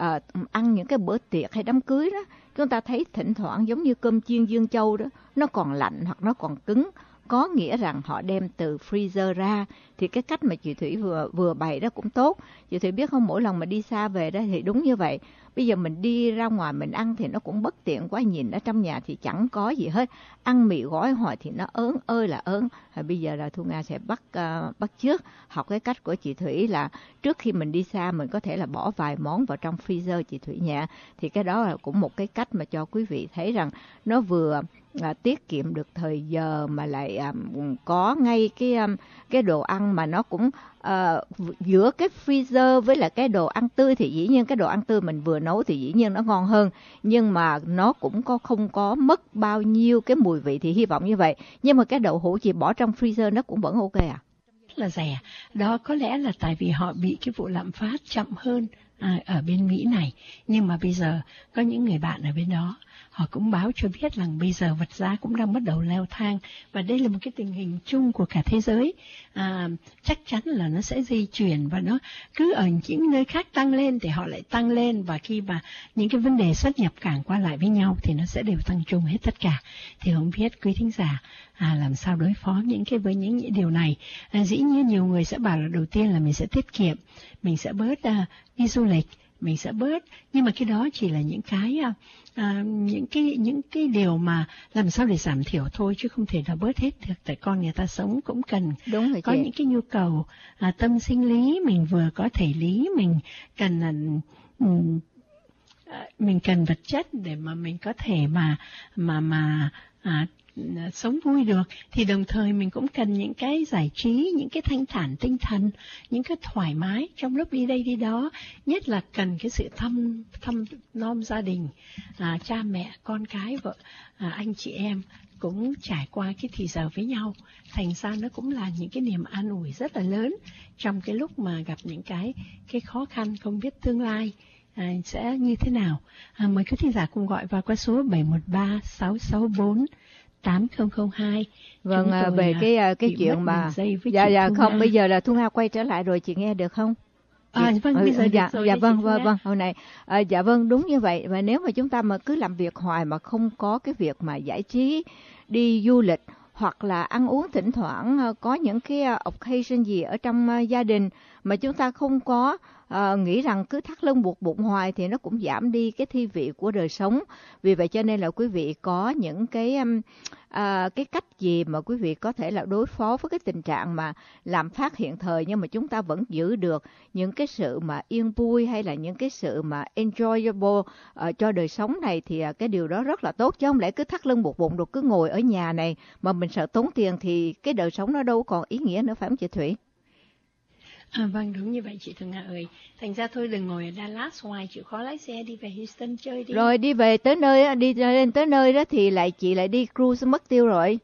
ăn những cái bữa tiệc hay đám cưới đó, chúng ta thấy thỉnh thoảng giống như cơm chiên Dương Châu đó, nó còn lạnh hoặc nó còn cứng, có nghĩa rằng họ đem từ freezer ra. Thì cái cách mà chị Thủy vừa bày đó cũng tốt. Chị Thủy biết không, mỗi lần mà đi xa về đó thì đúng như vậy. Bây giờ mình đi ra ngoài mình ăn thì nó cũng bất tiện quá, nhìn ở trong nhà thì chẳng có gì hết. Ăn mì gói hồi thì nó ớn ơi là ớn. Bây giờ là Thu Nga sẽ bắt chước học cái cách của chị Thủy là trước khi mình đi xa mình có thể là bỏ vài món vào trong freezer chị Thủy nhẹ. Thì cái đó là cũng một cái cách mà cho quý vị thấy rằng nó vừa tiết kiệm được thời giờ mà lại có ngay cái đồ ăn mà nó cũng giữa cái freezer với là cái đồ ăn tươi thì dĩ nhiên cái đồ ăn tươi mình vừa nấu thì dĩ nhiên nó ngon hơn, nhưng mà nó cũng không có mất bao nhiêu cái mùi vị, thì hy vọng như vậy. Nhưng mà cái đậu hũ chị bỏ trong freezer nó cũng vẫn ok à? Rất là rẻ. Đó có lẽ là tại vì họ bị cái vụ lạm phát chậm hơn ở bên Mỹ này. Nhưng mà bây giờ có những người bạn ở bên đó, họ cũng báo cho biết rằng bây giờ vật giá cũng đang bắt đầu leo thang. Và đây là một cái tình hình chung của cả thế giới. Chắc chắn là nó sẽ di chuyển và nó cứ ở những nơi khác tăng lên thì họ lại tăng lên. Và khi mà những cái vấn đề xuất nhập cảng qua lại với nhau thì nó sẽ đều tăng chung hết tất cả. Thì không biết quý thính giả làm sao đối phó với những điều này. Dĩ nhiên nhiều người sẽ bảo là đầu tiên là mình sẽ tiết kiệm, mình sẽ bớt đi du lịch, mình sẽ bớt, nhưng mà cái đó chỉ là những cái điều mà làm sao để giảm thiểu thôi, chứ không thể nào bớt hết được. Tại con người ta sống cũng cần có những cái nhu cầu tâm sinh lý, mình vừa có thể lý, mình cần vật chất để mà mình có thể mà sống vui được, thì đồng thời mình cũng cần những cái giải trí, những cái thanh thản tinh thần, những cái thoải mái trong lúc đi đây đi đó. Nhất là cần cái sự thăm nom gia đình, cha mẹ, con cái, vợ, anh chị em cũng trải qua cái thì giờ với nhau. Thành ra nó cũng là những cái niềm an ủi rất là lớn trong cái lúc mà gặp những cái khó khăn không biết tương lai sẽ như thế nào. Mời quý thính giả cùng gọi vào qua số 713-664-8002. Vâng, về cái chuyện mà không, bây giờ là Thu Nga quay trở lại rồi, chị nghe được không? Vâng, bây giờ vâng, hồi này dạ vâng, đúng như vậy. Và nếu mà chúng ta mà cứ làm việc hoài mà không có cái việc mà giải trí, đi du lịch hoặc là ăn uống thỉnh thoảng, có những cái occasion gì ở trong gia đình mà chúng ta không có nghĩ rằng cứ thắt lưng buộc bụng hoài thì nó cũng giảm đi cái thi vị của đời sống. Vì vậy cho nên là quý vị có những cái cách gì mà quý vị có thể là đối phó với cái tình trạng mà lạm phát hiện thời, nhưng mà chúng ta vẫn giữ được những cái sự mà yên vui hay là những cái sự mà enjoyable cho đời sống này, thì cái điều đó rất là tốt, chứ không lẽ cứ thắt lưng buộc bụng rồi cứ ngồi ở nhà này mà mình sợ tốn tiền thì cái đời sống nó đâu còn ý nghĩa nữa, phải không chị Thủy? Vâng, đúng như vậy chị Thu Nga ơi. Thành ra thôi đừng ngồi ở Dallas hoài, chịu khó lái xe đi về Houston chơi đi. Rồi đi về tới nơi, đi lên tới nơi đó thì chị lại đi cruise mất tiêu rồi.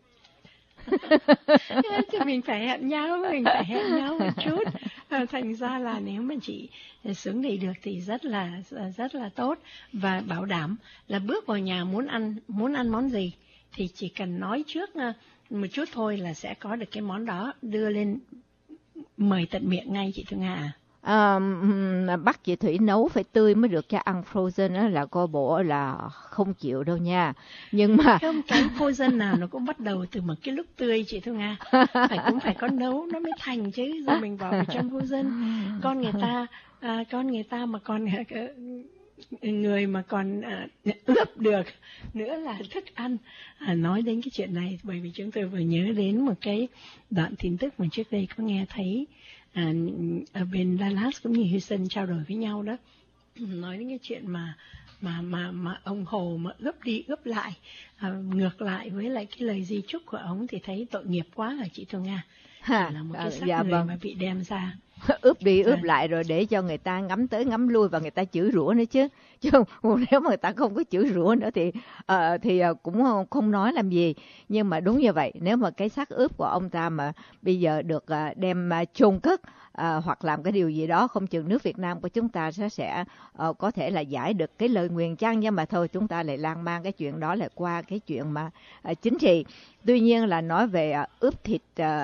Thì mình phải hẹn nhau một chút. Thành ra là nếu mà chị xuống đây được thì rất là tốt, và bảo đảm là bước vào nhà muốn ăn món gì thì chỉ cần nói trước một chút thôi là sẽ có được cái món đó đưa lên mời tận miệng ngay chị Thu Nga. Bắt chị Thủy nấu phải tươi mới được, cho ăn frozen đó là coi bộ là không chịu đâu nha. Nhưng mà không, cái frozen nào nó cũng bắt đầu từ một cái lúc tươi chị Thu Nga. Cũng phải có nấu nó mới thành chứ, rồi mình bỏ vào trong frozen. Con người ta mà còn người mà còn ướp được nữa là thức ăn. Nói đến cái chuyện này bởi vì chúng tôi vừa nhớ đến một cái đoạn tin tức mà trước đây có nghe thấy ở bên Dallas cũng như Houston trao đổi với nhau đó, nói đến cái chuyện mà ông Hồ mà ướp đi ướp lại ngược lại với lại cái lời di chúc của ông, thì thấy tội nghiệp quá là chị Thu Nga. Là một cái xác người mà bị đem ra. ướp đi ướp lại rồi để cho người ta ngắm tới ngắm lui và người ta chửi rủa nữa chứ nếu mà người ta không có chửi rủa nữa thì cũng không nói làm gì. Nhưng mà đúng như vậy, nếu mà cái xác ướp của ông ta mà bây giờ được đem chôn cất hoặc làm cái điều gì đó, không chừng nước Việt Nam của chúng ta sẽ có thể là giải được cái lời nguyền chăng. Nhưng mà thôi, chúng ta lại lan man cái chuyện đó là qua cái chuyện mà chính trị. Tuy nhiên là nói về ướp thịt,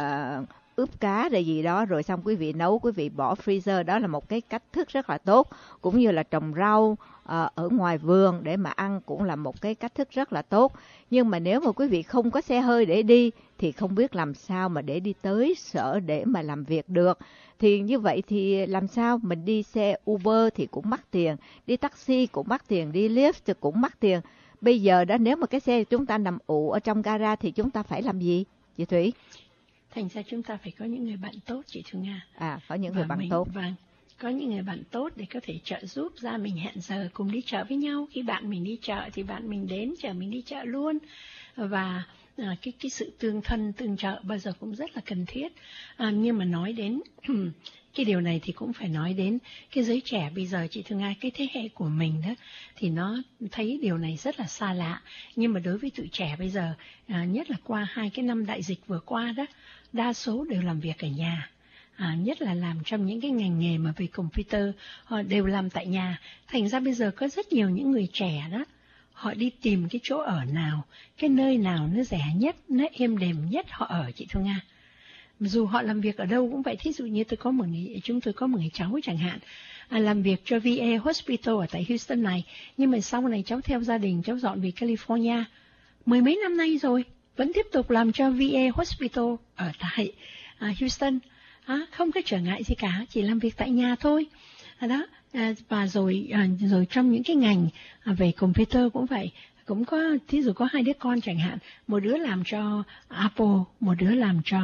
ướp cá hay gì đó rồi xong quý vị nấu, quý vị bỏ freezer, đó là một cái cách thức rất là tốt. Cũng như là trồng rau ở ngoài vườn để mà ăn cũng là một cái cách thức rất là tốt. Nhưng mà nếu mà quý vị không có xe hơi để đi thì không biết làm sao mà để đi tới sở để mà làm việc được. Thì như vậy thì làm sao? Mình đi xe Uber thì cũng mắc tiền, đi taxi cũng mắc tiền, đi Lyft thì cũng mắc tiền. Bây giờ đó, nếu mà cái xe chúng ta nằm ụ ở trong gara thì chúng ta phải làm gì, chị Thủy? Thành ra chúng ta phải có những người bạn tốt, chị Thu Nga. Có những người bạn tốt. Vâng, có những người bạn tốt để có thể trợ giúp ra mình hẹn giờ cùng đi chợ với nhau. Khi bạn mình đi chợ thì bạn mình đến chợ mình đi chợ luôn. Và cái sự tương thân tương trợ bao giờ cũng rất là cần thiết. Nhưng mà nói đến cái điều này thì cũng phải nói đến cái giới trẻ bây giờ, chị Thu Nga, cái thế hệ của mình đó thì nó thấy điều này rất là xa lạ. Nhưng mà đối với tụi trẻ bây giờ, nhất là qua 2 cái năm đại dịch vừa qua đó, đa số đều làm việc ở nhà. Nhất là làm trong những cái ngành nghề mà về computer, họ đều làm tại nhà. Thành ra bây giờ có rất nhiều những người trẻ đó, họ đi tìm cái chỗ ở nào, cái nơi nào nó rẻ nhất, nó êm đềm nhất họ ở, chị Thu Nga. Dù họ làm việc ở đâu cũng vậy. Thí dụ như chúng tôi có một người cháu chẳng hạn, làm việc cho VA Hospital ở tại Houston này, nhưng mà sau này cháu theo gia đình cháu dọn về California 10 mấy năm nay rồi, vẫn tiếp tục làm cho VA Hospital ở tại Houston. Không có trở ngại gì cả, chỉ làm việc tại nhà thôi. Đó. Và rồi trong những cái ngành về computer cũng vậy, cũng có, thí dụ có 2 đứa con chẳng hạn, một đứa làm cho Apple, một đứa làm cho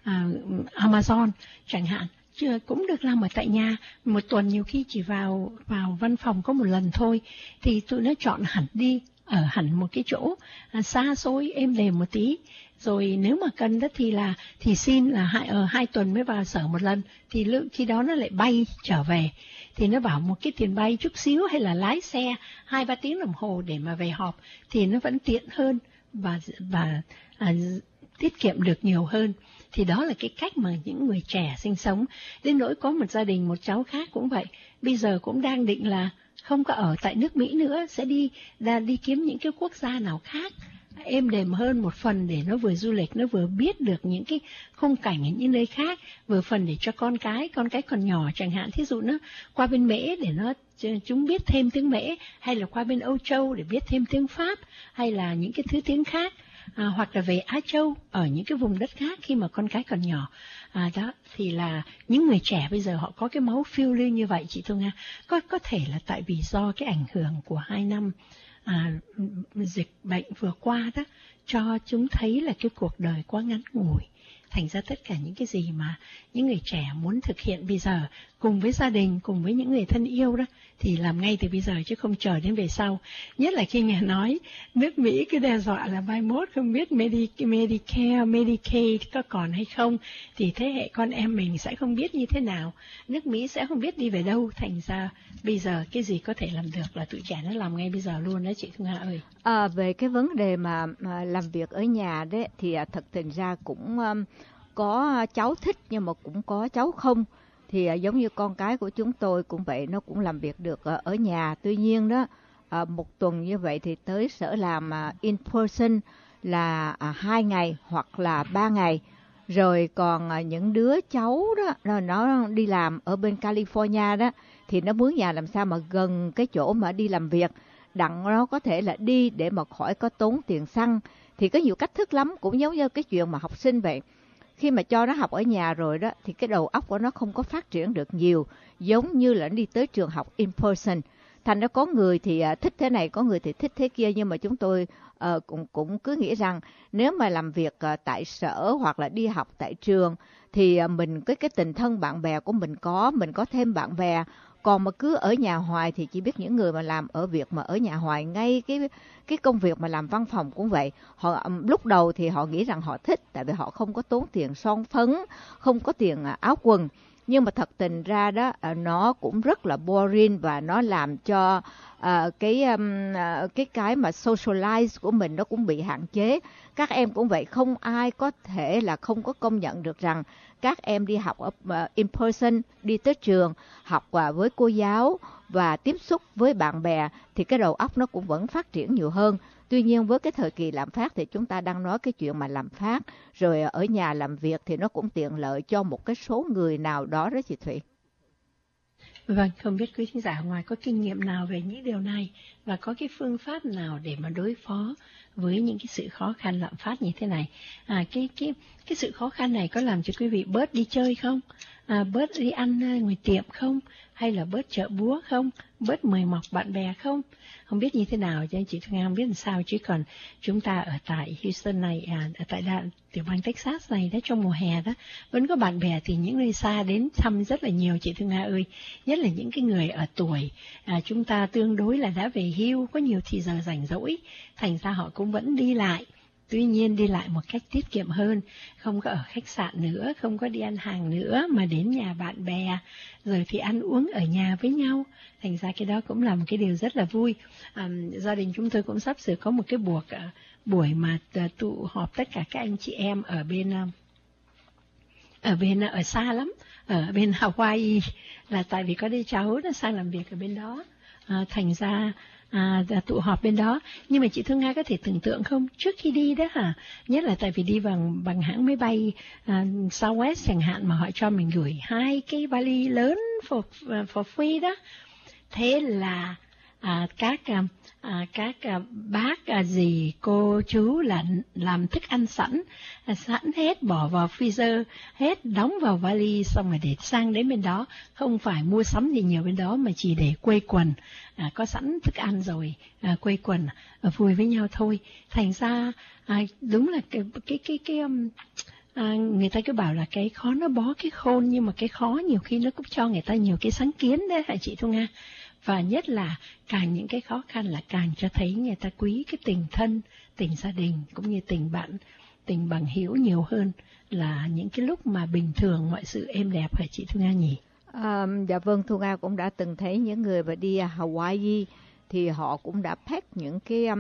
Amazon chẳng hạn, cũng được làm ở tại nhà. Một tuần nhiều khi chỉ vào văn phòng có một lần thôi, thì tụi nó chọn hẳn đi ở hẳn một cái chỗ xa xôi êm đềm một tí. Rồi nếu mà cần đó thì xin là 2 tuần mới vào sở một lần, thì khi đó nó lại bay trở về. Thì nó bảo một cái tiền bay chút xíu, hay là lái xe 2-3 tiếng đồng hồ để mà về họp, thì nó vẫn tiện hơn và tiết kiệm được nhiều hơn. Thì đó là cái cách mà những người trẻ sinh sống. Đến nỗi có một gia đình, một cháu khác cũng vậy, bây giờ cũng đang định là không có ở tại nước Mỹ nữa, sẽ đi kiếm những cái quốc gia nào khác êm đềm hơn một phần, để nó vừa du lịch, nó vừa biết được những cái khung cảnh ở những nơi khác, vừa phần để cho con cái còn nhỏ chẳng hạn, thí dụ nó qua bên Mễ để chúng biết thêm tiếng Mễ, hay là qua bên Âu Châu để biết thêm tiếng Pháp, hay là những cái thứ tiếng khác, hoặc là về Á Châu ở những cái vùng đất khác khi mà con cái còn nhỏ. Đó thì là những người trẻ bây giờ họ có cái máu phiêu lưu như vậy, chị Thu Nga. Có thể là tại vì do cái ảnh hưởng của 2 năm dịch bệnh vừa qua đó, cho chúng thấy là cái cuộc đời quá ngắn ngủi. Thành ra tất cả những cái gì mà những người trẻ muốn thực hiện bây giờ cùng với gia đình, cùng với những người thân yêu đó, thì làm ngay từ bây giờ chứ không chờ đến về sau. Nhất là khi nghe nói nước Mỹ cứ đe dọa là mai mốt không biết Medicare, Medicaid có còn hay không, thì thế hệ con em mình sẽ không biết như thế nào, nước Mỹ sẽ không biết đi về đâu. Thành ra bây giờ cái gì có thể làm được là tụi trẻ nó làm ngay bây giờ luôn đó, chị Thu Nga ơi. Về cái vấn đề mà làm việc ở nhà đấy thì thật tình ra cũng có cháu thích nhưng mà cũng có cháu không. Thì giống như con cái của chúng tôi cũng vậy, nó cũng làm việc được ở nhà. Tuy nhiên đó, một tuần như vậy thì tới sở làm in person là 2 ngày hoặc là 3 ngày. Rồi còn những đứa cháu đó, nó đi làm ở bên California đó, thì nó mướn nhà làm sao mà gần cái chỗ mà đi làm việc, đặng nó có thể là đi để mà khỏi có tốn tiền xăng. Thì có nhiều cách thức lắm, cũng giống như cái chuyện mà học sinh vậy. Khi mà cho nó học ở nhà rồi đó, thì cái đầu óc của nó không có phát triển được nhiều, giống như là nó đi tới trường học in person. Thành ra có người thì thích thế này, có người thì thích thế kia, nhưng mà chúng tôi cũng cứ nghĩ rằng nếu mà làm việc tại sở hoặc là đi học tại trường thì mình cái tình thân bạn bè của mình có thêm bạn bè. Còn mà cứ ở nhà hoài thì chỉ biết những người mà làm ở việc mà ở nhà hoài, ngay cái công việc mà làm văn phòng cũng vậy. Họ lúc đầu thì họ nghĩ rằng họ thích, tại vì họ không có tốn tiền son phấn, không có tiền áo quần. Nhưng mà thật tình ra đó nó cũng rất là boring, và nó làm cho cái mà socialize của mình nó cũng bị hạn chế. Các em cũng vậy, không ai có thể là không có công nhận được rằng các em đi học in person, đi tới trường học với cô giáo và tiếp xúc với bạn bè thì cái đầu óc nó cũng vẫn phát triển nhiều hơn. Tuy nhiên với cái thời kỳ lạm phát thì chúng ta đang nói cái chuyện mà lạm phát rồi ở nhà làm việc thì nó cũng tiện lợi cho một cái số người nào đó đó chị Thủy. Vâng, không biết quý thính giả ngoài có kinh nghiệm nào về những điều này và có cái phương pháp nào để mà đối phó với những cái sự khó khăn lạm phát như thế này. Cái sự khó khăn này có làm cho quý vị bớt đi chơi không? Bớt đi ăn ngoài tiệm không? Hay là bớt chợ búa không? Bớt mời mọc bạn bè không? Không biết như thế nào cho anh chị Thương Nga không biết làm sao, chứ còn chúng ta ở tại Houston này, ở tại tiểu bang Texas này đó, trong mùa hè đó vẫn có bạn bè thì những nơi xa đến thăm rất là nhiều chị Thương Nga ơi, nhất là những cái người ở tuổi chúng ta tương đối là đã về hưu, có nhiều thì giờ rảnh rỗi, thành ra họ cũng vẫn đi lại. Tuy nhiên đi lại một cách tiết kiệm hơn, không có ở khách sạn nữa, không có đi ăn hàng nữa, mà đến nhà bạn bè, rồi thì ăn uống ở nhà với nhau. Thành ra cái đó cũng là một cái điều rất là vui. Gia đình chúng tôi cũng sắp sửa có một cái buổi mà tụ họp tất cả các anh chị em ở xa lắm, ở bên Hawaii, là tại vì có đứa cháu nó sang làm việc ở bên đó, thành ra tụ họp bên đó. Nhưng mà chị Thương Nga có thể tưởng tượng không, trước khi đi đó nhất là tại vì đi bằng hãng máy bay Southwest chẳng hạn, mà họ cho mình gửi 2 cái vali lớn for free đó. Thế là các bác dì cô chú là làm thức ăn sẵn hết, bỏ vào freezer hết, đóng vào vali, xong rồi để sang đến bên đó, không phải mua sắm gì nhiều bên đó, mà chỉ để quây quần, có sẵn thức ăn rồi quây quần vui với nhau thôi. Thành ra đúng là người ta cứ bảo là cái khó nó bó cái khôn, nhưng mà cái khó nhiều khi nó cũng cho người ta nhiều cái sáng kiến đấy hả chị Thu Nga. Và nhất là càng những cái khó khăn là càng cho thấy người ta quý cái tình thân, tình gia đình cũng như tình bạn, tình bằng hữu nhiều hơn là những cái lúc mà bình thường mọi sự êm đẹp hả chị Thu Nga nhỉ? Dạ vâng, Thu Nga cũng đã từng thấy những người mà đi Hawaii thì họ cũng đã pack những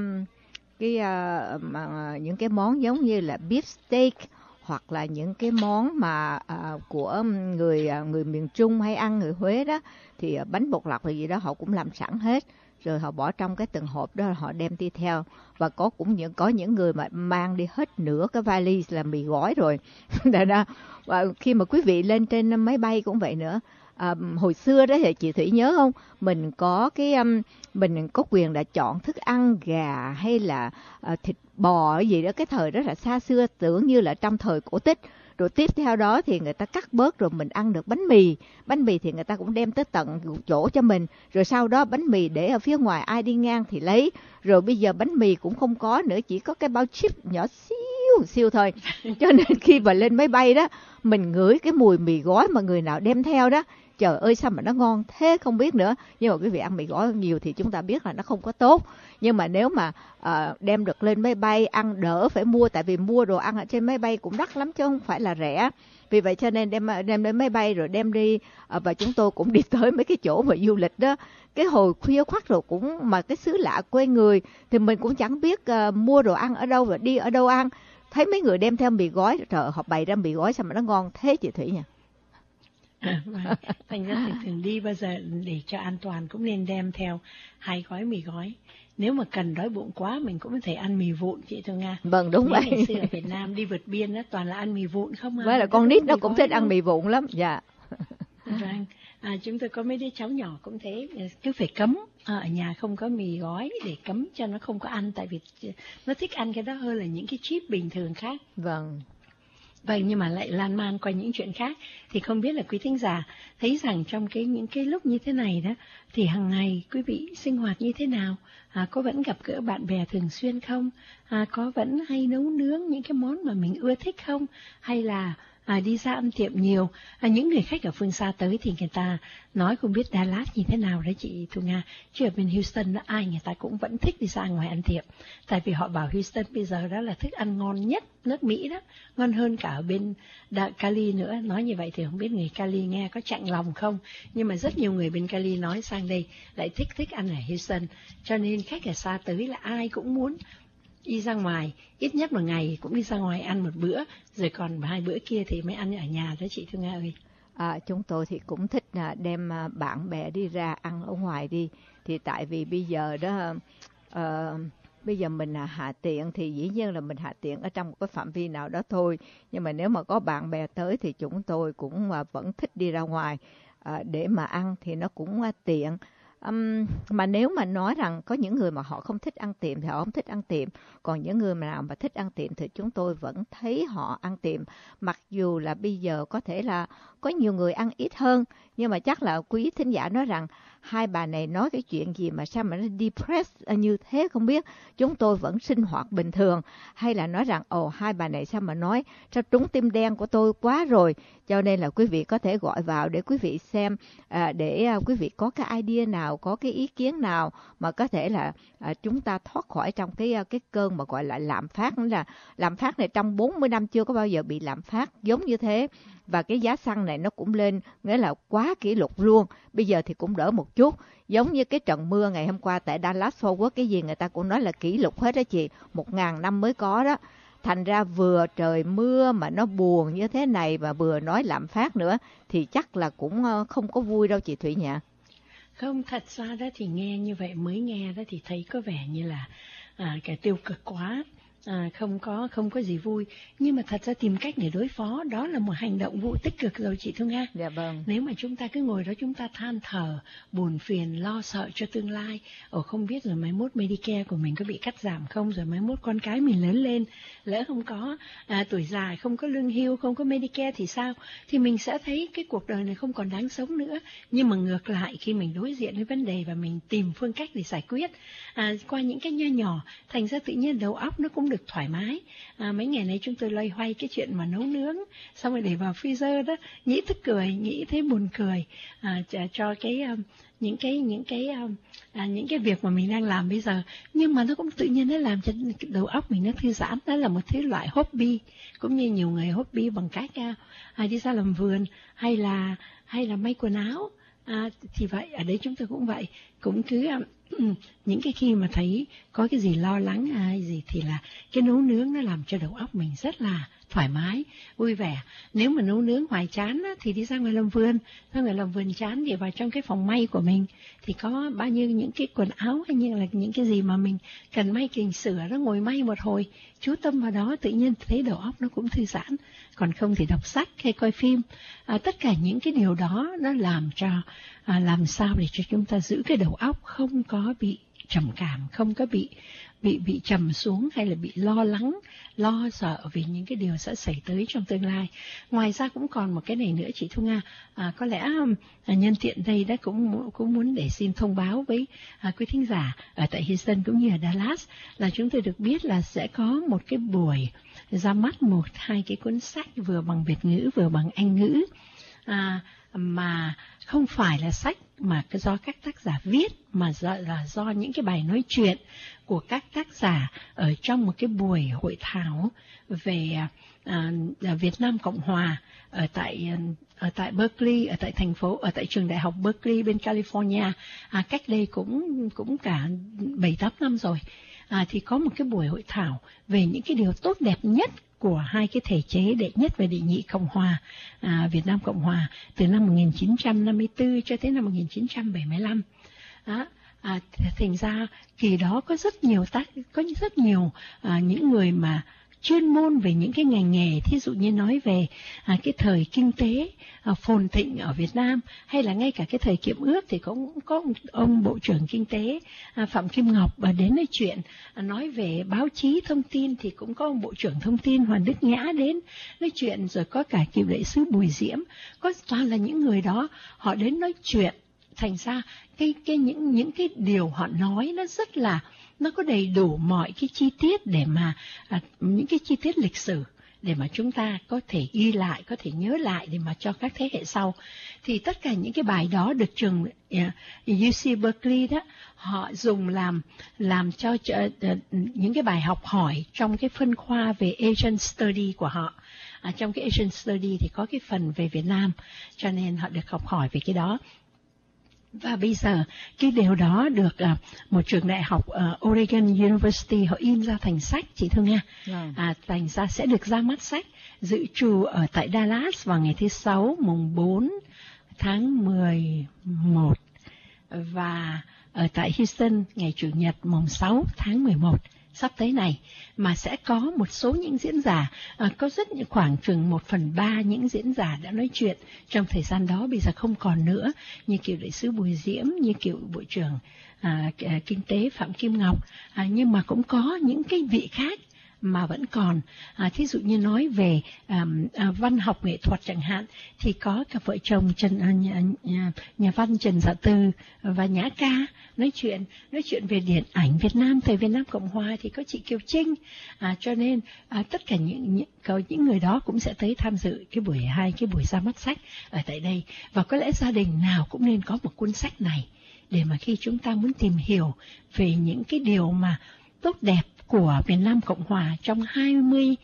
những cái món giống như là beef steak, hoặc là những cái món mà của người miền Trung hay ăn, người Huế đó, thì bánh bột lọc hay gì đó họ cũng làm sẵn hết, rồi họ bỏ trong cái từng hộp đó, họ đem đi theo. Và có những người mà mang đi hết nửa cái vali là mì gói rồi. Và khi mà quý vị lên trên máy bay cũng vậy nữa. Hồi xưa đó thì chị Thủy nhớ không, mình có mình có quyền là chọn thức ăn gà hay là thịt bò gì đó, cái thời đó là xa xưa, tưởng như là trong thời cổ tích. Rồi tiếp theo đó thì người ta cắt bớt rồi mình ăn được bánh mì thì người ta cũng đem tới tận chỗ cho mình. Rồi sau đó bánh mì để ở phía ngoài, ai đi ngang thì lấy. Rồi bây giờ bánh mì cũng không có nữa, chỉ có cái bao chip nhỏ siêu thôi. Cho nên khi mà lên máy bay đó, mình ngửi cái mùi mì gói mà người nào đem theo đó, trời ơi sao mà nó ngon thế không biết nữa. Nhưng mà quý vị ăn mì gói nhiều thì chúng ta biết là nó không có tốt. Nhưng mà nếu mà đem được lên máy bay ăn đỡ phải mua, tại vì mua đồ ăn ở trên máy bay cũng đắt lắm chứ không phải là rẻ. Vì vậy cho nên đem lên máy bay rồi đem đi, và chúng tôi cũng đi tới mấy cái chỗ mà du lịch đó, cái hồi khuya khoắt rồi cũng mà cái xứ lạ quê người thì mình cũng chẳng biết mua đồ ăn ở đâu và đi ở đâu ăn. Thấy mấy người đem theo mì gói, trời, họ bày ra mì gói sao mà nó ngon thế chị Thủy nhỉ? Thành ra thường đi bao giờ để cho an toàn cũng nên đem theo 2 gói mì gói. Nếu mà cần đói bụng quá mình cũng có thể ăn mì vụn chị Thu Nga. Vâng, đúng vậy. Ngày xưa ở Việt Nam đi vượt biên đó toàn là ăn mì vụn không à. Với là con nít nó cũng thích ăn mì vụn lắm. Dạ. Vâng. Chúng tôi có mấy đứa cháu nhỏ cũng thế, cứ phải cấm ở nhà không có mì gói để cấm cho nó không có ăn, tại vì nó thích ăn cái đó hơn là những cái chip bình thường khác. Vâng. Vâng, nhưng mà lại lan man qua những chuyện khác. Thì không biết là quý thính giả thấy rằng trong những cái lúc như thế này đó, thì hàng ngày quý vị sinh hoạt như thế nào? có vẫn gặp gỡ bạn bè thường xuyên không? Có vẫn hay nấu nướng những cái món mà mình ưa thích không? Hay là đi ra ăn tiệm nhiều? Những người khách ở phương xa tới thì người ta nói không biết Dallas như thế nào đấy chị Thu Nga. Chứ ở bên Houston đó, ai người ta cũng vẫn thích đi ra ngoài ăn tiệm. Tại vì họ bảo Houston bây giờ đó là thức ăn ngon nhất nước Mỹ đó, ngon hơn cả ở bên Cali nữa. Nói như vậy thì không biết người Cali nghe có chạnh lòng không, nhưng mà rất nhiều người bên Cali nói sang đây lại thích ăn ở Houston. Cho nên khách ở xa tới là ai cũng muốn đi ra ngoài, ít nhất một ngày cũng đi ra ngoài ăn một bữa, rồi còn 2 bữa kia thì mới ăn ở nhà đó chị Thu Nga ơi. Chúng tôi thì cũng thích đem bạn bè đi ra ăn ở ngoài đi. Thì tại vì bây giờ đó, bây giờ mình hạ tiện thì dĩ nhiên là mình hạ tiện ở trong một cái phạm vi nào đó thôi. Nhưng mà nếu mà có bạn bè tới thì chúng tôi cũng vẫn thích đi ra ngoài để mà ăn thì nó cũng tiện. Mà nếu mà nói rằng có những người mà họ không thích ăn tiệm thì họ không thích ăn tiệm, còn những người nào mà thích ăn tiệm thì chúng tôi vẫn thấy họ ăn tiệm. Mặc dù là bây giờ có thể là có nhiều người ăn ít hơn, nhưng mà chắc là quý thính giả nói rằng hai bà này nói cái chuyện gì mà sao mà nó depressed như thế không biết. Chúng tôi vẫn sinh hoạt bình thường, hay là nói rằng hai bà này sao mà nói sao trúng tim đen của tôi quá rồi. Cho nên là quý vị có thể gọi vào để quý vị xem, để quý vị có cái idea nào, có cái ý kiến nào mà có thể là chúng ta thoát khỏi trong cái cơn mà gọi là lạm phát. Là lạm phát này trong 40 năm chưa có bao giờ bị lạm phát giống như thế. Và cái giá xăng này nó cũng lên, nghĩa là quá kỷ lục luôn. Bây giờ thì cũng đỡ một chút. Giống như cái trận mưa ngày hôm qua tại Dallas Fort Worth, cái gì người ta cũng nói là kỷ lục hết đó chị, 1000 năm mới có đó. Thành ra vừa trời mưa mà nó buồn như thế này và vừa nói lạm phát nữa thì chắc là cũng không có vui đâu chị Thủy nhỉ? Không, thật ra đó thì nghe như vậy, mới nghe đó thì thấy có vẻ như là cái tiêu cực quá. Không có gì vui, nhưng mà thật ra tìm cách để đối phó đó là một hành động vụ tích cực rồi chị Thu Nga. Dạ vâng. Nếu mà chúng ta cứ ngồi đó chúng ta than thở, buồn phiền, lo sợ cho tương lai, không biết rồi mai mốt Medicare của mình có bị cắt giảm không, rồi mai mốt con cái mình lớn lên lỡ không có tuổi già, không có lương hưu, không có Medicare thì sao, thì mình sẽ thấy cái cuộc đời này không còn đáng sống nữa. Nhưng mà ngược lại, khi mình đối diện với vấn đề và mình tìm phương cách để giải quyết qua những cái nho nhỏ, thành ra tự nhiên đầu óc nó cũng được thoải mái. Mấy ngày nay chúng tôi loay hoay cái chuyện mà nấu nướng, xong rồi để vào freezer đó, nghĩ tức cười, nghĩ thấy buồn cười cho cái những cái việc mà mình đang làm bây giờ. Nhưng mà nó cũng tự nhiên nó làm cho đầu óc mình nó thư giãn. Đó là một thứ loại hobby, cũng như nhiều người hobby bằng cách đi ra làm vườn hay là may quần áo. Thì vậy, ở đấy chúng tôi cũng vậy, cũng cứ những cái khi mà thấy có cái gì lo lắng hay gì thì là cái nấu nướng nó làm cho đầu óc mình rất là thoải mái, vui vẻ. Nếu mà nấu nướng hoài chán thì đi ra ngoài làm vườn chán thì vào trong cái phòng may của mình thì có bao nhiêu những cái quần áo hay như là những cái gì mà mình cần may cần sửa, nó ngồi may một hồi, chú tâm vào đó, tự nhiên thấy đầu óc nó cũng thư giãn. Còn không thì đọc sách hay coi phim, tất cả những cái điều đó nó làm sao để cho chúng ta giữ cái đầu óc không có bị trầm cảm, không có bị trầm xuống hay là bị lo lắng, lo sợ vì những cái điều sẽ xảy tới trong tương lai. Ngoài ra cũng còn một cái này nữa chị Thu Nga, có lẽ nhân tiện đây đã cũng muốn để xin thông báo với quý thính giả ở tại Houston cũng như ở Dallas là chúng tôi được biết là sẽ có một cái buổi ra mắt 1-2 cái cuốn sách vừa bằng Việt ngữ vừa bằng Anh ngữ, mà không phải là sách mà do các tác giả viết, mà là do những cái bài nói chuyện của các tác giả ở trong một cái buổi hội thảo về Việt Nam Cộng Hòa ở tại Berkeley, ở tại trường đại học Berkeley bên California, cách đây cũng cả 7-8 năm rồi. Thì có một cái buổi hội thảo về những cái điều tốt đẹp nhất của hai cái thể chế đệ nhất và đệ nhị Cộng Hòa Việt Nam Cộng Hòa từ năm 1954 cho tới năm 1975. Thành ra kỳ đó có rất nhiều những người mà chuyên môn về những cái ngành nghề, thí dụ như nói về cái thời kinh tế phồn thịnh ở Việt Nam, hay là ngay cả cái thời Kiểm Ước thì cũng có ông Bộ trưởng Kinh tế Phạm Kim Ngọc đến nói chuyện. Nói về báo chí thông tin thì cũng có ông Bộ trưởng Thông tin Hoàng Đức Nhã đến nói chuyện, rồi có cả cựu đại sứ Bùi Diễm, có toàn là những người đó họ đến nói chuyện thành ra những cái điều họ nói nó rất là, nó có đầy đủ mọi cái chi tiết để mà những cái chi tiết lịch sử để mà chúng ta có thể ghi lại, có thể nhớ lại để mà cho các thế hệ sau. Thì tất cả những cái bài đó được trường UC Berkeley đó, họ dùng làm cho những cái bài học hỏi trong cái phân khoa về Asian Study của họ. Trong cái Asian Study thì có cái phần về Việt Nam, cho nên họ được học hỏi về cái đó. Và bây giờ cái điều đó được một trường đại học Oregon University họ in ra thành sách, chị Thương Nga. Thành ra sẽ được ra mắt sách, dự trù ở tại Dallas vào ngày thứ Sáu mùng 4 tháng 11 và ở tại Houston ngày Chủ nhật mùng 6 tháng 11 sắp tới này. Mà sẽ có một số những diễn giả, có khoảng chừng 1/3 những diễn giả đã nói chuyện trong thời gian đó bây giờ không còn nữa, như kiểu đại sứ Bùi Diễm, như kiểu Bộ trưởng Kinh tế Phạm Kim Ngọc, nhưng mà cũng có những cái vị khác mà vẫn còn. Thí dụ như nói về văn học nghệ thuật chẳng hạn, thì có cả vợ chồng nhà văn Trần Dạ Từ và Nhã Ca nói chuyện về điện ảnh Việt Nam thời Việt Nam Cộng Hòa, thì có chị Kiều Trinh. Cho nên tất cả những người đó cũng sẽ tới tham dự cái buổi ra mắt sách ở tại đây. Và có lẽ gia đình nào cũng nên có một cuốn sách này để mà khi chúng ta muốn tìm hiểu về những cái điều mà tốt đẹp của Việt Nam Cộng Hòa trong 20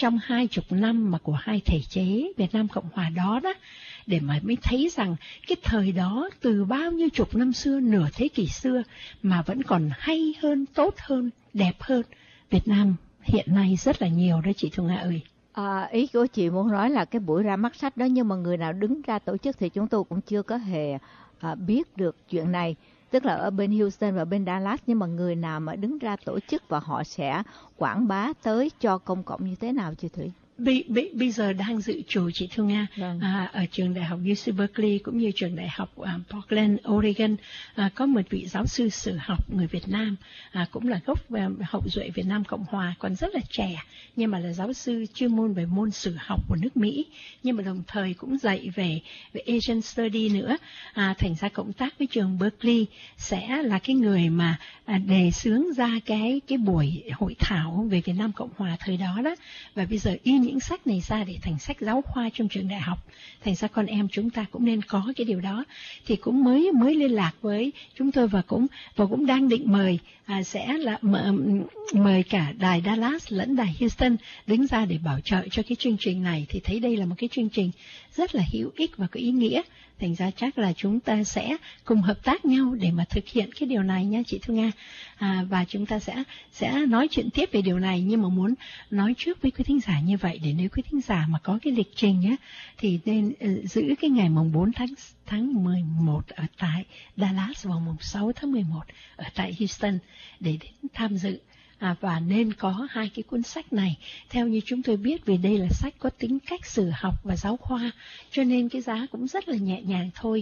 năm mà của hai thể chế Việt Nam Cộng Hòa đó, để mà mới thấy rằng cái thời đó từ bao nhiêu chục năm xưa, nửa thế kỷ xưa mà vẫn còn hay hơn, tốt hơn, đẹp hơn Việt Nam hiện nay rất là nhiều đó chị Thương Nga ơi. Ý của chị muốn nói là cái buổi ra mắt sách đó, nhưng mà người nào đứng ra tổ chức thì chúng tôi cũng chưa có hề biết được chuyện này. Tức là ở bên Houston và bên Dallas, nhưng mà người nào mà đứng ra tổ chức và họ sẽ quảng bá tới cho công cộng như thế nào chị Thủy? Bây giờ đang dự trù chị Thương Nga, ở trường đại học UC Berkeley cũng như trường đại học Portland, Oregon, có một vị giáo sư sử học người Việt Nam, cũng là gốc hậu duệ Việt Nam Cộng Hòa, còn rất là trẻ, nhưng mà là giáo sư chuyên môn về môn sử học của nước Mỹ, nhưng mà đồng thời cũng dạy về Asian Study nữa. Thành ra cộng tác với trường Berkeley sẽ là cái người mà đề xướng ra cái buổi hội thảo về Việt Nam Cộng Hòa thời đó đó. Và bây giờ in những sách này ra để thành sách giáo khoa trong trường đại học. Thành ra con em chúng ta cũng nên có cái điều đó. Thì cũng mới liên lạc với chúng tôi và cũng đang định mời, sẽ là mời cả đài Dallas lẫn đài Houston đứng ra để bảo trợ cho cái chương trình này. Thì thấy đây là một cái chương trình rất là hữu ích và có ý nghĩa. Thành ra chắc là chúng ta sẽ cùng hợp tác nhau để mà thực hiện cái điều này nha chị Thu Nga. Và chúng ta sẽ nói chuyện tiếp về điều này, nhưng mà muốn nói trước với quý thính giả như vậy, để nếu quý thính giả mà có cái lịch trình á, thì nên giữ cái ngày mùng 4 tháng 11 ở tại Dallas và mùng 6 tháng 11 ở tại Houston để đến tham dự. Và nên có hai cái cuốn sách này. Theo như chúng tôi biết, vì đây là sách có tính cách sử học và giáo khoa, cho nên cái giá cũng rất là nhẹ nhàng thôi.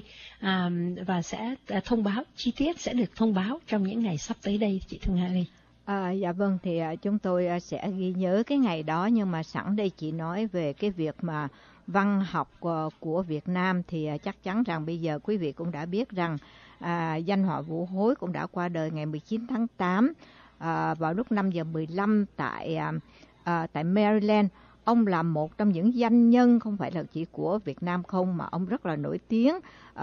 Và sẽ thông báo chi tiết, sẽ được thông báo trong những ngày sắp tới đây chị Thương Hà ơi. Dạ vâng, thì chúng tôi sẽ ghi nhớ cái ngày đó. Nhưng mà sẵn đây chị nói về cái việc mà văn học của Việt Nam, thì chắc chắn rằng bây giờ quý vị cũng đã biết rằng danh họa Vũ Hối cũng đã qua đời ngày 19 tháng 8 vào lúc 5:15 tại Maryland. Ông là một trong những danh nhân không phải là chỉ của Việt Nam không, mà ông rất là nổi tiếng.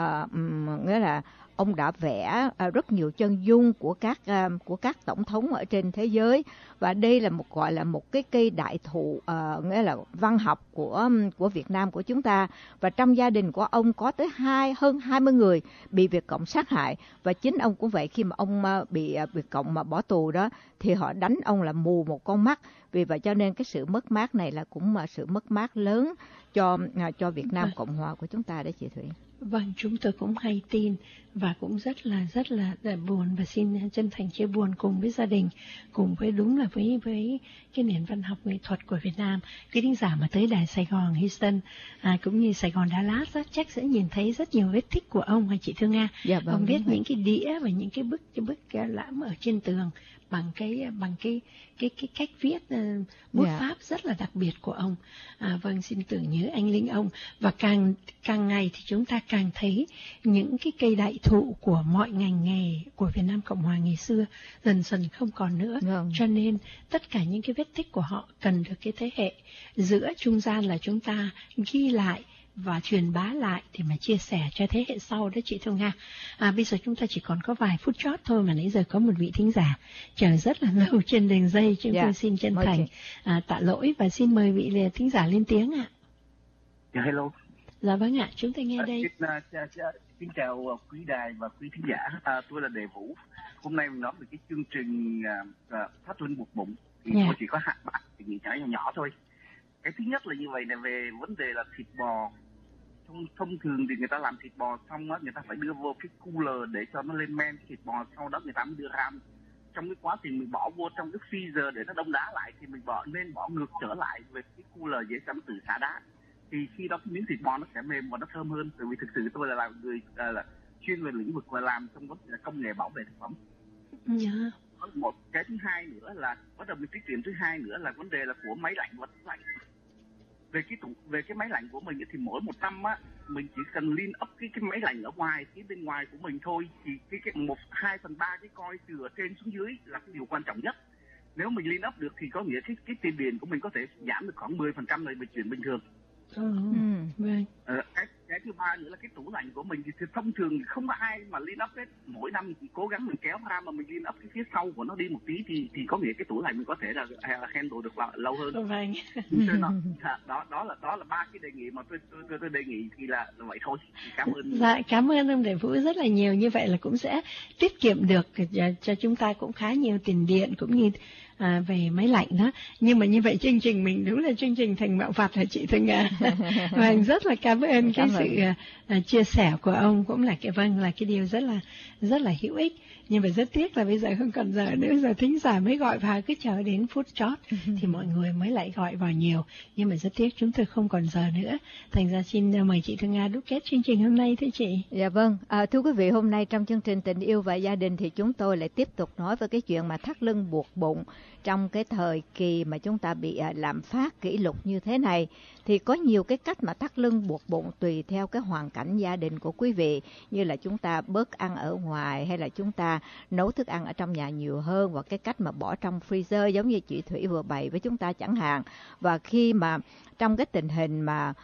Nghĩa là ông đã vẽ rất nhiều chân dung của các tổng thống ở trên thế giới, và đây là gọi là một cái cây đại thụ, nghĩa là văn học của Việt Nam của chúng ta. Và trong gia đình của ông có tới hơn 20 người bị Việt Cộng sát hại, và chính ông cũng vậy. Khi mà ông bị Việt Cộng mà bỏ tù đó, thì họ đánh ông là mù một con mắt. Vì vậy cho nên cái sự mất mát này là cũng là sự mất mát lớn cho Việt Nam Cộng Hòa của chúng ta đấy chị Thủy. Vâng, chúng tôi cũng hay tin và cũng rất là buồn, và xin chân thành chia buồn cùng với gia đình, cùng với đúng là với cái nền văn học nghệ thuật của Việt Nam. Cái thính giả mà tới đài Sài Gòn, Houston, cũng như Sài Gòn, Dallas chắc sẽ nhìn thấy rất nhiều vết tích của ông, chị Thương Nga. Dạ, vâng, ông viết những cái đĩa và những cái bức lãm ở trên tường bằng cái cách viết bút pháp rất là đặc biệt của ông. Vâng, xin tưởng nhớ anh linh ông. Và càng ngày thì chúng ta càng thấy những cái cây đại thụ của mọi ngành nghề của Việt Nam Cộng Hòa ngày xưa dần dần không còn nữa. Cho nên tất cả những cái vết tích của họ cần được cái thế hệ giữa trung gian là chúng ta ghi lại và truyền bá lại để mà chia sẻ cho thế hệ sau đó chị Thu Nga. Bây giờ chúng ta chỉ còn có vài phút chót thôi mà nãy giờ có một vị thính giả chờ rất là lâu trên đường dây. Chúng tôi xin chân thành tạ lỗi và xin mời vị thính giả lên tiếng ạ. Hello. Dạ vâng ạ, chúng ta nghe đây. Xin chào quý đài và quý thính giả. Tôi là Đề Vũ. Hôm nay mình nói về cái chương trình Thắt lưng buộc bụng. Thì tôi chỉ có hạn bạc thì nghĩ nhỏ nhỏ thôi. Cái thứ nhất là như vậy, là về vấn đề là thịt bò. Thông thường thì người ta làm thịt bò xong á, người ta phải đưa vô cái cooler để cho nó lên men thịt bò, sau đó người ta mới đưa ra. Trong cái quá trình mình bỏ vô trong cái freezer để nó đông đá lại thì mình nên bỏ ngược trở lại về cái cooler dễ chăm từ xả đá. Thì khi đó cái miếng thịt bò nó sẽ mềm và nó thơm hơn. Bởi vì thực sự tôi là người là chuyên về lĩnh vực và làm trong vấn đề công nghệ bảo vệ thực phẩm. Một cái thứ hai nữa là bắt đầu mình cái chuyện thứ hai nữa là vấn đề là của máy lạnh và tủ lạnh. Về cái máy lạnh của mình thì mỗi một năm á mình chỉ cần clean up cái máy lạnh ở ngoài, cái bên ngoài của mình thôi, thì cái 1/2/3 cái coi từ ở trên xuống dưới là cái điều quan trọng nhất. Nếu mình clean up được thì có nghĩa cái tiền điện của mình có thể giảm được khoảng 10% là về chuyện bình thường. Cái thứ ba nữa là cái tủ lạnh của mình thì thông thường không có ai mà clean up hết. Mỗi năm chỉ cố gắng mình kéo ra mà mình clean up cái phía sau của nó đi một tí thì có nghĩa cái tủ lạnh mình có thể là handle được lâu hơn. Đó là ba cái đề nghị mà tôi đề nghị thì là vậy thôi. Cảm ơn. Dạ, cảm ơn ông Đề Vũ rất là nhiều. Như vậy là cũng sẽ tiết kiệm được cho chúng ta cũng khá nhiều tiền điện cũng như về máy lạnh đó. Nhưng mà như vậy chương trình mình đúng là chương trình thành mạo Phật hả chị Thu Nga? Và rất là cảm ơn cái sự chia sẻ của ông, cũng là cái điều rất là hữu ích. Nhưng mà rất tiếc là bây giờ không còn giờ nữa, giờ thính giả mới gọi vào, cứ chờ đến phút chót thì mọi người mới lại gọi vào nhiều. Nhưng mà rất tiếc chúng tôi không còn giờ nữa. Thành ra xin mời chị Thu Nga đúc kết chương trình hôm nay thưa chị. Dạ vâng, thưa quý vị, hôm nay trong chương trình Tình Yêu và Gia Đình thì chúng tôi lại tiếp tục nói về cái chuyện mà thắt lưng buộc bụng trong cái thời kỳ mà chúng ta bị lạm phát kỷ lục như thế này. Thì có nhiều cái cách mà thắt lưng buộc bụng tùy theo cái hoàn cảnh gia đình của quý vị, như là chúng ta bớt ăn ở ngoài hay là chúng ta nấu thức ăn ở trong nhà nhiều hơn, và cái cách mà bỏ trong freezer giống như chị Thủy vừa bày với chúng ta chẳng hạn. Và khi mà trong cái tình hình mà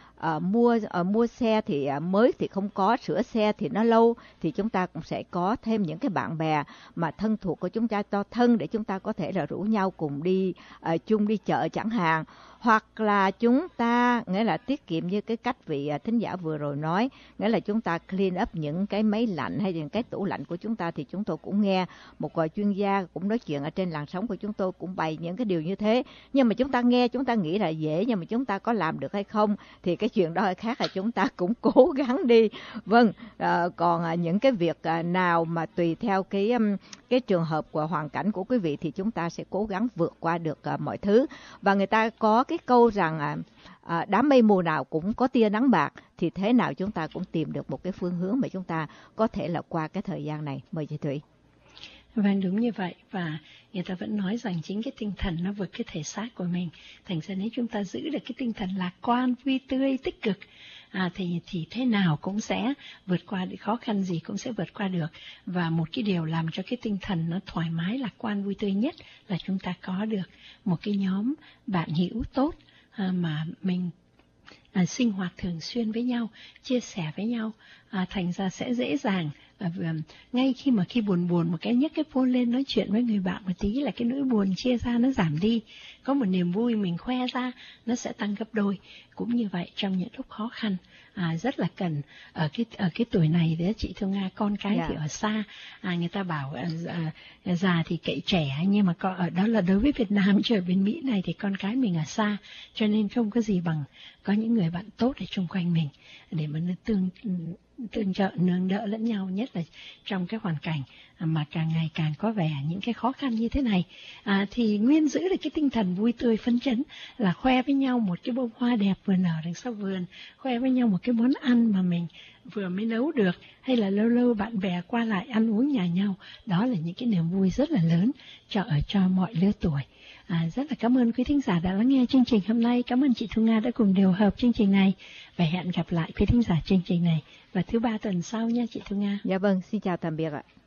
mua xe thì mới thì không có, sửa xe thì nó lâu, thì chúng ta cũng sẽ có thêm những cái bạn bè mà thân thuộc của chúng ta cho thân để chúng ta có thể là rủ nhau cùng đi chung đi chợ chẳng hạn. Hoặc là chúng ta nghĩa là tiết kiệm như cái cách vị thính giả vừa rồi nói, nghĩa là chúng ta clean up những cái máy lạnh hay những cái tủ lạnh của chúng ta. Thì chúng tôi cũng nghe một chuyên gia cũng nói chuyện ở trên làn sóng của chúng tôi cũng bày những cái điều như thế. Nhưng mà chúng ta nghe chúng ta nghĩ là dễ, nhưng mà chúng ta có làm được hay không thì cái chuyện đó khác, là chúng ta cũng cố gắng đi. Vâng, còn những cái việc nào mà tùy theo cái trường hợp của hoàn cảnh của quý vị thì chúng ta sẽ cố gắng vượt qua được mọi thứ. Và người ta có cái câu rằng đám mây mùa nào cũng có tia nắng bạc, thì thế nào chúng ta cũng tìm được một cái phương hướng mà chúng ta có thể là qua cái thời gian này. Mời chị Thủy. Vâng, đúng như vậy. Và người ta vẫn nói rằng chính cái tinh thần nó vượt cái thể xác của mình. Thành ra nếu chúng ta giữ được cái tinh thần lạc quan, vui tươi, tích cực, thì thế nào cũng sẽ vượt qua, khó khăn gì cũng sẽ vượt qua được. Và một cái điều làm cho cái tinh thần nó thoải mái, lạc quan, vui tươi nhất là chúng ta có được một cái nhóm bạn hữu tốt mà mình sinh hoạt thường xuyên với nhau, chia sẻ với nhau, thành ra sẽ dễ dàng. Ngay khi buồn một cái nhấc cái phone lên nói chuyện với người bạn một tí là cái nỗi buồn chia ra nó giảm đi, có một niềm vui mình khoe ra nó sẽ tăng gấp đôi. Cũng như vậy trong những lúc khó khăn rất là cần ở cái tuổi này đấy chị Thu Nga, con cái thì ở xa, người ta bảo già thì cậy trẻ, nhưng mà ở đó là đối với Việt Nam, chứ ở bên Mỹ này thì con cái mình ở xa, cho nên không có gì bằng có những người bạn tốt ở xung quanh mình để mà tương trợ nương đỡ lẫn nhau, nhất là trong cái hoàn cảnh mà càng ngày càng có vẻ những cái khó khăn như thế này. Thì nguyên giữ được cái tinh thần vui tươi phấn chấn, là khoe với nhau một cái bông hoa đẹp vừa nở đằng sau vườn, khoe với nhau một cái món ăn mà mình vừa mới nấu được, hay là lâu lâu bạn bè qua lại ăn uống nhà nhau. Đó là những cái niềm vui rất là lớn cho mọi lứa tuổi. Rất là cảm ơn quý thính giả đã lắng nghe chương trình hôm nay. Cảm ơn chị Thu Nga đã cùng điều hợp chương trình này, và hẹn gặp lại quý thính giả chương trình này vào thứ 3 tuần sau nha chị Thu Nga. Dạ vâng, xin chào tạm biệt ạ.